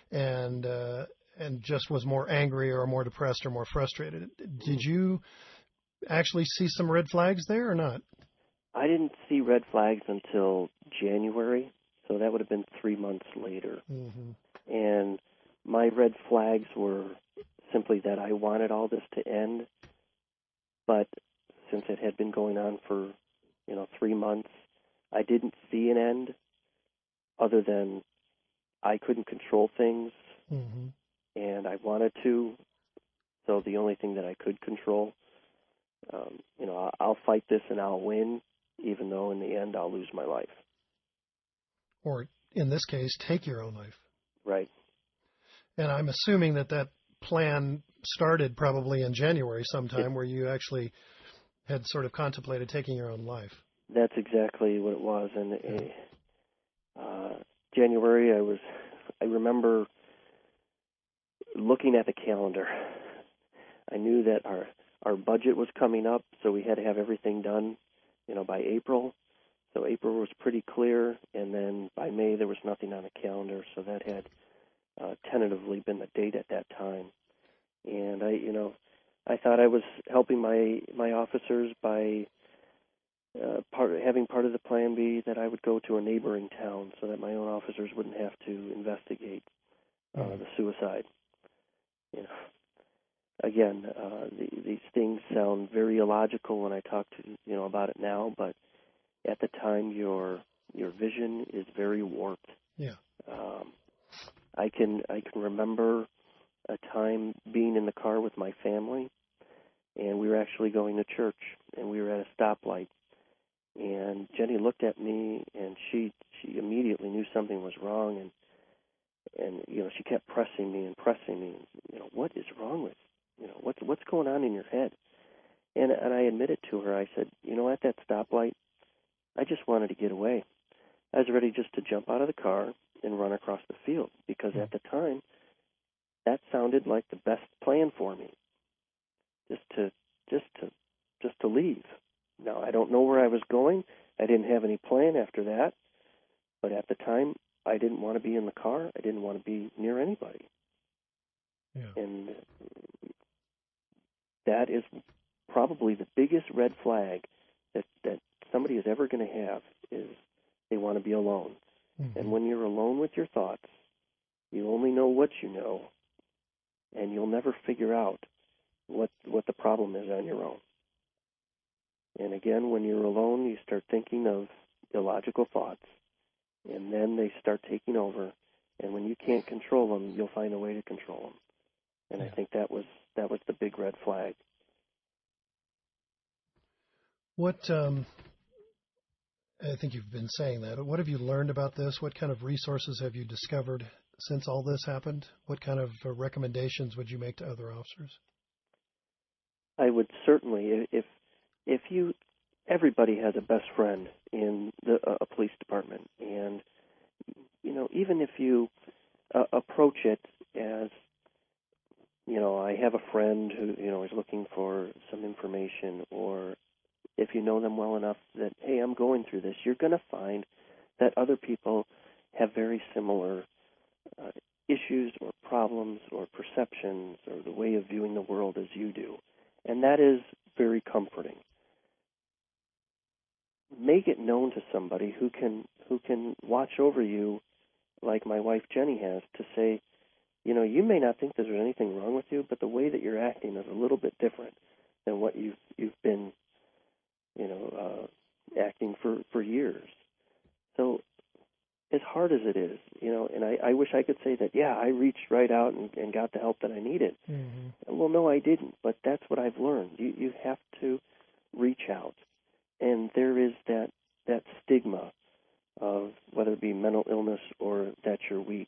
just was more angry or more depressed or more frustrated. Did you actually see some red flags there or not? I didn't see red flags until January, so that would have been 3 months later. Mm-hmm. And my red flags were simply that I wanted all this to end, but since it had been going on for 3 months, I didn't see an end other than I couldn't control things. Mm-hmm. And I wanted to, so the only thing that I could control, I'll fight this and I'll win, even though in the end I'll lose my life. Or in this case, take your own life. Right. And I'm assuming that plan started probably in January sometime, where you actually had sort of contemplated taking your own life. That's exactly what it was. And January, I remember looking at the calendar. I knew that our budget was coming up, so we had to have everything done, by April. So April was pretty clear, and then by May there was nothing on the calendar, so that had tentatively been the date at that time. And I thought I was helping my officers by having part of the plan be that I would go to a neighboring town so that my own officers wouldn't have to investigate the suicide. You know, again, these things sound very illogical when I talk to about it now, but at the time, your vision is very warped. Yeah. I can remember a time being in the car with my family, and we were actually going to church, and we were at a stoplight. And Jenny looked at me, and she immediately knew something was wrong, and she kept pressing me. What is wrong with what's going on in your head? And I admitted to her. I said, at that stoplight, I just wanted to get away. I was ready just to jump out of the car and run across the field because at the time, that sounded like the best plan for me. Just to leave. Now, I don't know where I was going. I didn't have any plan after that. But at the time, I didn't want to be in the car. I didn't want to be near anybody. Yeah. And that is probably the biggest red flag that somebody is ever going to have is they want to be alone. Mm-hmm. And when you're alone with your thoughts, you only know what you know, and you'll never figure out what the problem is on your own. And again, when you're alone, you start thinking of illogical thoughts, and then they start taking over. And when you can't control them, you'll find a way to control them. And I think that was the big red flag. What I think you've been saying that. What have you learned about this? What kind of resources have you discovered since all this happened? What kind of recommendations would you make to other officers? I would certainly, if everybody has a best friend in a police department, and even if you approach it as, I have a friend who is looking for some information, or if you know them well enough that, hey, I'm going through this, you're going to find that other people have very similar issues or problems or perceptions or the way of viewing the world as you do. And that is very comforting. Make it known to somebody who can watch over you like my wife Jenny has, to say, you may not think that there's anything wrong with you, but the way that you're acting is a little bit different than what you've been acting for years. So as hard as it is, and I wish I could say that, I reached right out and got the help that I needed. Mm-hmm. Well, no, I didn't, but that's what I've learned. You have to reach out. And there is that stigma of whether it be mental illness or that you're weak.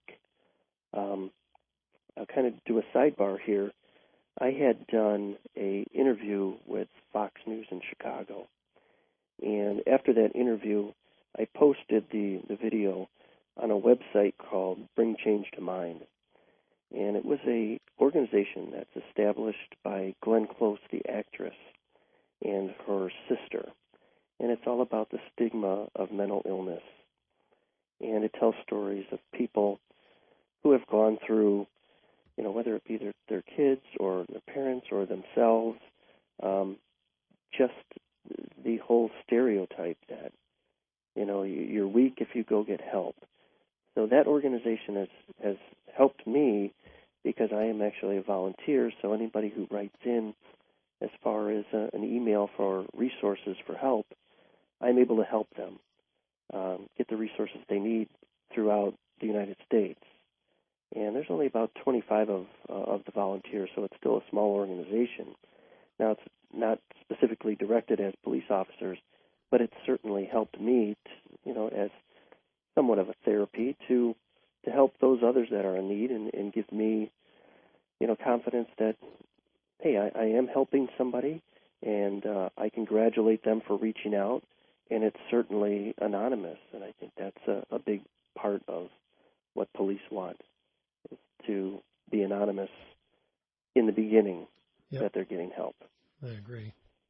I'll kind of do a sidebar here. I had done an interview with Fox News in Chicago. And after that interview, I posted the video on a website called Bring Change to Mind. And it was a organization that's established by Glenn Close, the actress, and her sister. And it's all about the stigma of mental illness. And it tells stories of people who have gone through, whether it be their kids or their parents or themselves, just the whole stereotype that, you're weak if you go get help. So that organization has helped me because I am actually a volunteer. So anybody who writes in as far as an email for resources for help, I'm able to help them get the resources they need throughout the United States. And there's only about 25 of the volunteers, so it's still a small organization. Now, it's not specifically directed as police officers, but it's certainly helped me, as somewhat of a therapy to help those others that are in need and give me, confidence that, hey, I am helping somebody, and I congratulate them for reaching out, and it's certainly anonymous, and I think that's a big part of what police want, is to be anonymous in the beginning. Yep. That they're getting help. I agree.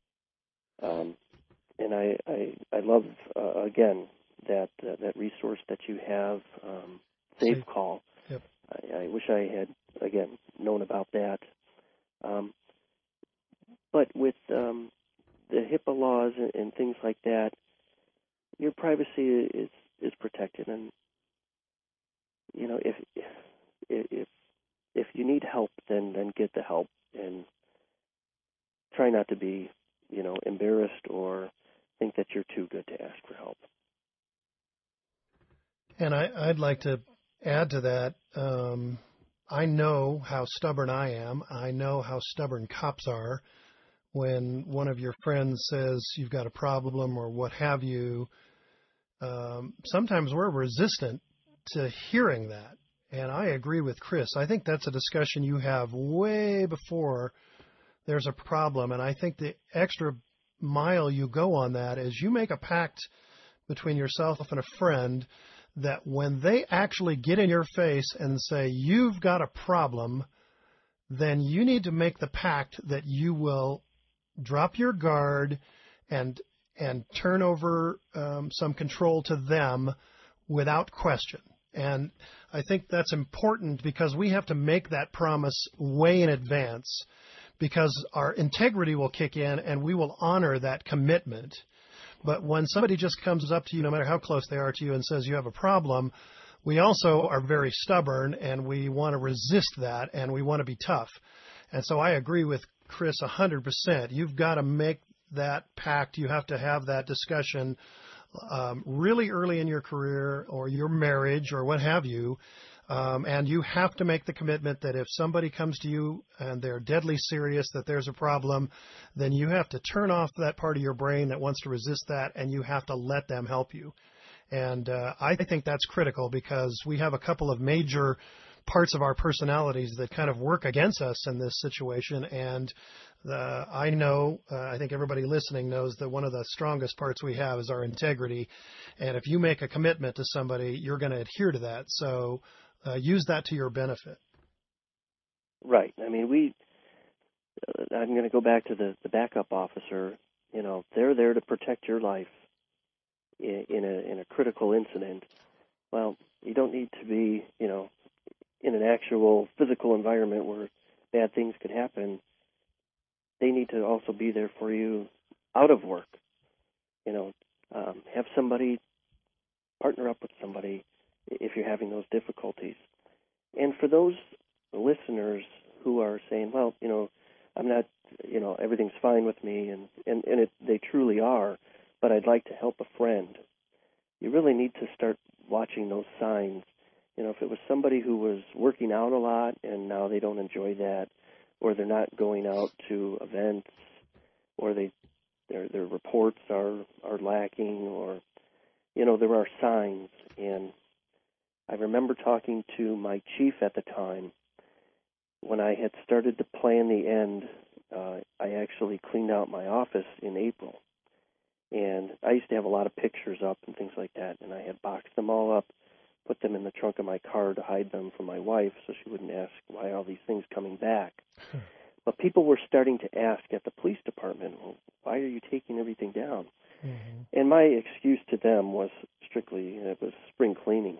And I love, again, that resource that you have, Safe Call. Yep. I wish I had, again, known about that. But with the HIPAA laws and things like that, your privacy is protected. And you know, if you need help, then get the help, and try not to be, embarrassed or think that you're too good to ask for help. And I'd like to add to that. I know how stubborn I am. I know how stubborn cops are. When one of your friends says you've got a problem or what have you, sometimes we're resistant to hearing that. And I agree with Chris. I think that's a discussion you have way before there's a problem. And I think the extra mile you go on that is you make a pact between yourself and a friend that when they actually get in your face and say, you've got a problem, then you need to make the pact that you will drop your guard and turn over some control to them without question. And I think that's important because we have to make that promise way in advance, because our integrity will kick in and we will honor that commitment. But when somebody just comes up to you, no matter how close they are to you, and says you have a problem, we also are very stubborn and we want to resist that and we want to be tough. And so I agree with Chris 100%. You've got to make that pact. You have to have that discussion really early in your career or your marriage or what have you. And you have to make the commitment that if somebody comes to you and they're deadly serious, that there's a problem, then you have to turn off that part of your brain that wants to resist that, and you have to let them help you. And I think that's critical because we have a couple of major parts of our personalities that kind of work against us in this situation. And I know, I think everybody listening knows that one of the strongest parts we have is our integrity. And if you make a commitment to somebody, you're going to adhere to that. So use that to your benefit. Right. I mean, I'm going to go back to the backup officer. They're there to protect your life in a critical incident. Well, you don't need to be, in an actual physical environment where bad things could happen. They need to also be there for you out of work. Have somebody partner up with somebody if you're having those difficulties. And for those listeners who are saying, well, I'm not, everything's fine with me, and they truly are, but I'd like to help a friend. You really need to start watching those signs. If it was somebody who was working out a lot and now they don't enjoy that, or they're not going out to events, or their reports are lacking, or there are signs. And I remember talking to my chief at the time. When I had started to plan the end, I actually cleaned out my office in April. And I used to have a lot of pictures up and things like that, and I had boxed them all up, put them in the trunk of my car to hide them from my wife so she wouldn't ask why all these things coming back. But people were starting to ask at the police department, well, why are you taking everything down? Mm-hmm. And my excuse to them was strictly, it was spring cleaning.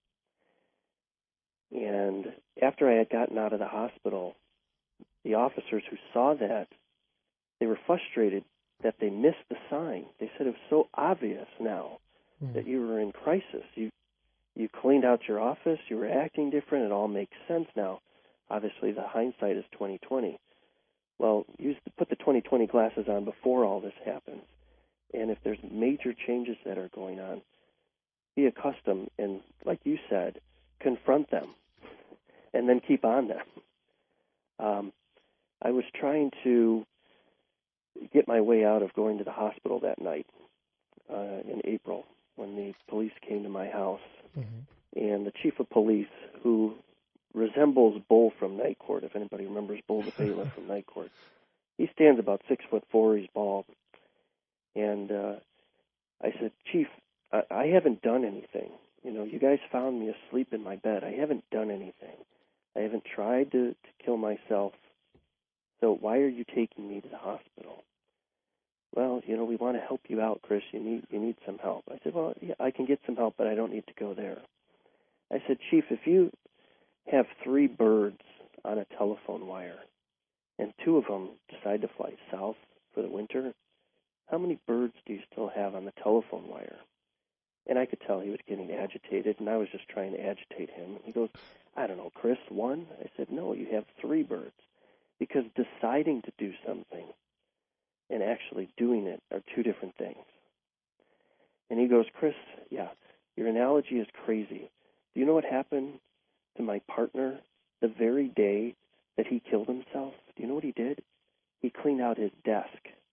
And after I had gotten out of the hospital, the officers who saw that, they were frustrated that they missed the sign. They said it was so obvious now that you were in crisis. You cleaned out your office, you were acting different, it all makes sense now. Obviously, the hindsight is 20/20. Well, put the 20/20 glasses on before all this happens. And if there's major changes that are going on, be accustomed and, like you said, confront them and then keep on them. I was trying to get my way out of going to the hospital that night in April when the police came to my house. Mm-hmm. And the chief of police, who resembles Bull from Night Court, if anybody remembers Bull the bailiff from Night Court, he stands about 6'4", he's bald. And I said, Chief, I haven't done anything. You guys found me asleep in my bed. I haven't done anything. I haven't tried to kill myself. So why are you taking me to the hospital? Well, we want to help you out, Chris. You need some help. I said, well, yeah, I can get some help, but I don't need to go there. I said, Chief, if you have 3 birds on a telephone wire and 2 of them decide to fly south for the winter, how many birds do you still have on the telephone wire? And I could tell he was getting agitated, and I was just trying to agitate him. He goes, I don't know, Chris, 1? I said, no, you have 3 birds, because deciding to do something and actually doing it are 2 different things. And he goes, Chris, yeah, your analogy is crazy. Do you know what happened to my partner the very day that he killed himself? Do you know what he did? He cleaned out his desk.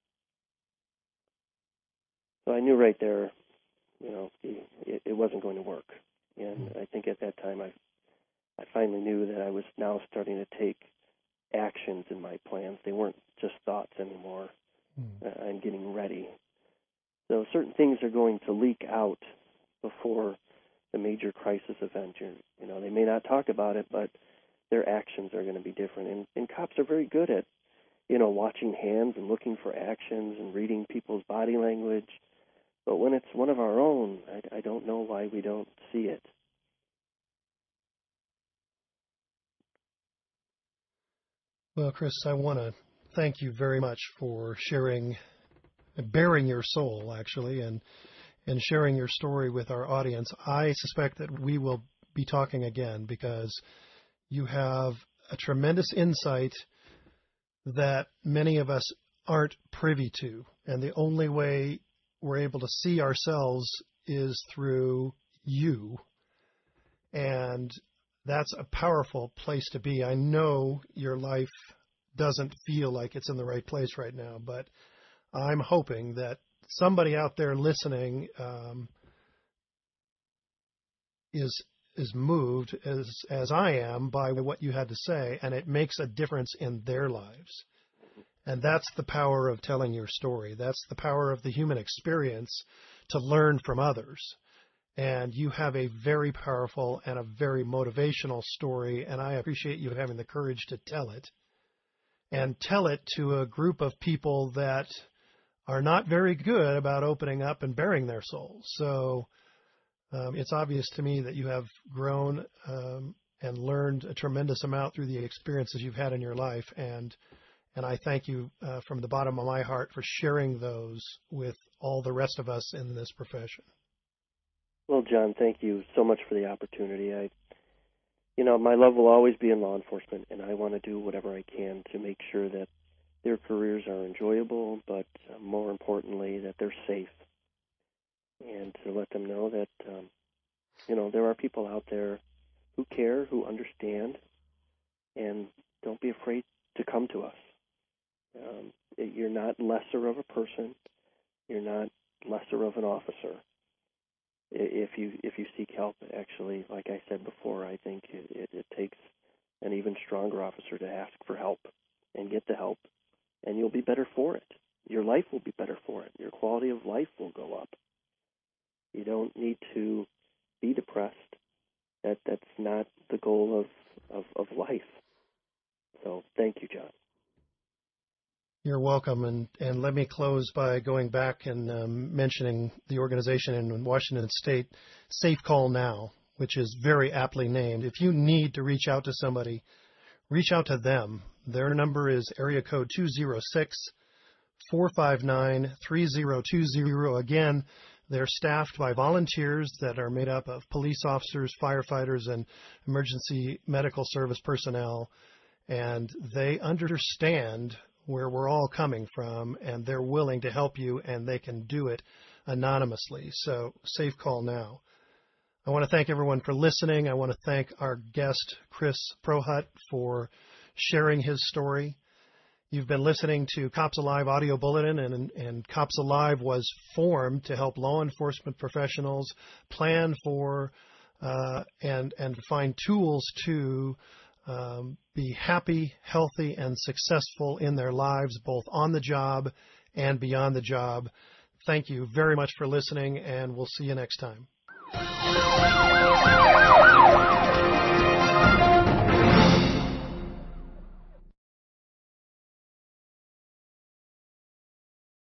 So I knew right there, it wasn't going to work. And I think at that time I finally knew that I was now starting to take actions in my plans. They weren't just thoughts anymore. I'm getting ready. So certain things are going to leak out before the major crisis event. They may not talk about it, but their actions are going to be different. And cops are very good at, watching hands and looking for actions and reading people's body language. But when it's one of our own, I don't know why we don't see it. Well, Chris, I want to thank you very much for sharing, bearing your soul, actually, and sharing your story with our audience. I suspect that we will be talking again because you have a tremendous insight that many of us aren't privy to. And the only way we're able to see ourselves is through you. And that's a powerful place to be. I know your life doesn't feel like it's in the right place right now, but I'm hoping that somebody out there listening is moved as I am by what you had to say, and it makes a difference in their lives. And that's the power of telling your story. That's the power of the human experience to learn from others. And you have a very powerful and a very motivational story, and I appreciate you having the courage to tell it. And tell it to a group of people that are not very good about opening up and bearing their souls. So it's obvious to me that you have grown and learned a tremendous amount through the experiences you've had in your life. And I thank you from the bottom of my heart for sharing those with all the rest of us in this profession. Well, John, thank you so much for the opportunity. My love will always be in law enforcement, and I want to do whatever I can to make sure that their careers are enjoyable, but more importantly, that they're safe. And to let them know that, there are people out there who care, who understand, and don't be afraid to come to us. You're not lesser of a person. You're not lesser of an officer. If you seek help, actually, like I said before, I think it takes an even stronger officer to ask for help and get the help, and you'll be better for it. Your life will be better for it. Your quality of life will go up. You don't need to be depressed. That's not the goal of life. So thank you, John. You're welcome. And let me close by going back and mentioning the organization in Washington State, Safe Call Now, which is very aptly named. If you need to reach out to somebody, reach out to them. Their number is area code 206-459-3020. Again, they're staffed by volunteers that are made up of police officers, firefighters, and emergency medical service personnel. And they understand where we're all coming from, and they're willing to help you, and they can do it anonymously. So Safe Call Now. I want to thank everyone for listening. I want to thank our guest, Chris Prohut, for sharing his story. You've been listening to Cops Alive audio bulletin, and Cops Alive was formed to help law enforcement professionals plan for and find tools to be happy, healthy, and successful in their lives, both on the job and beyond the job. Thank you very much for listening, and we'll see you next time.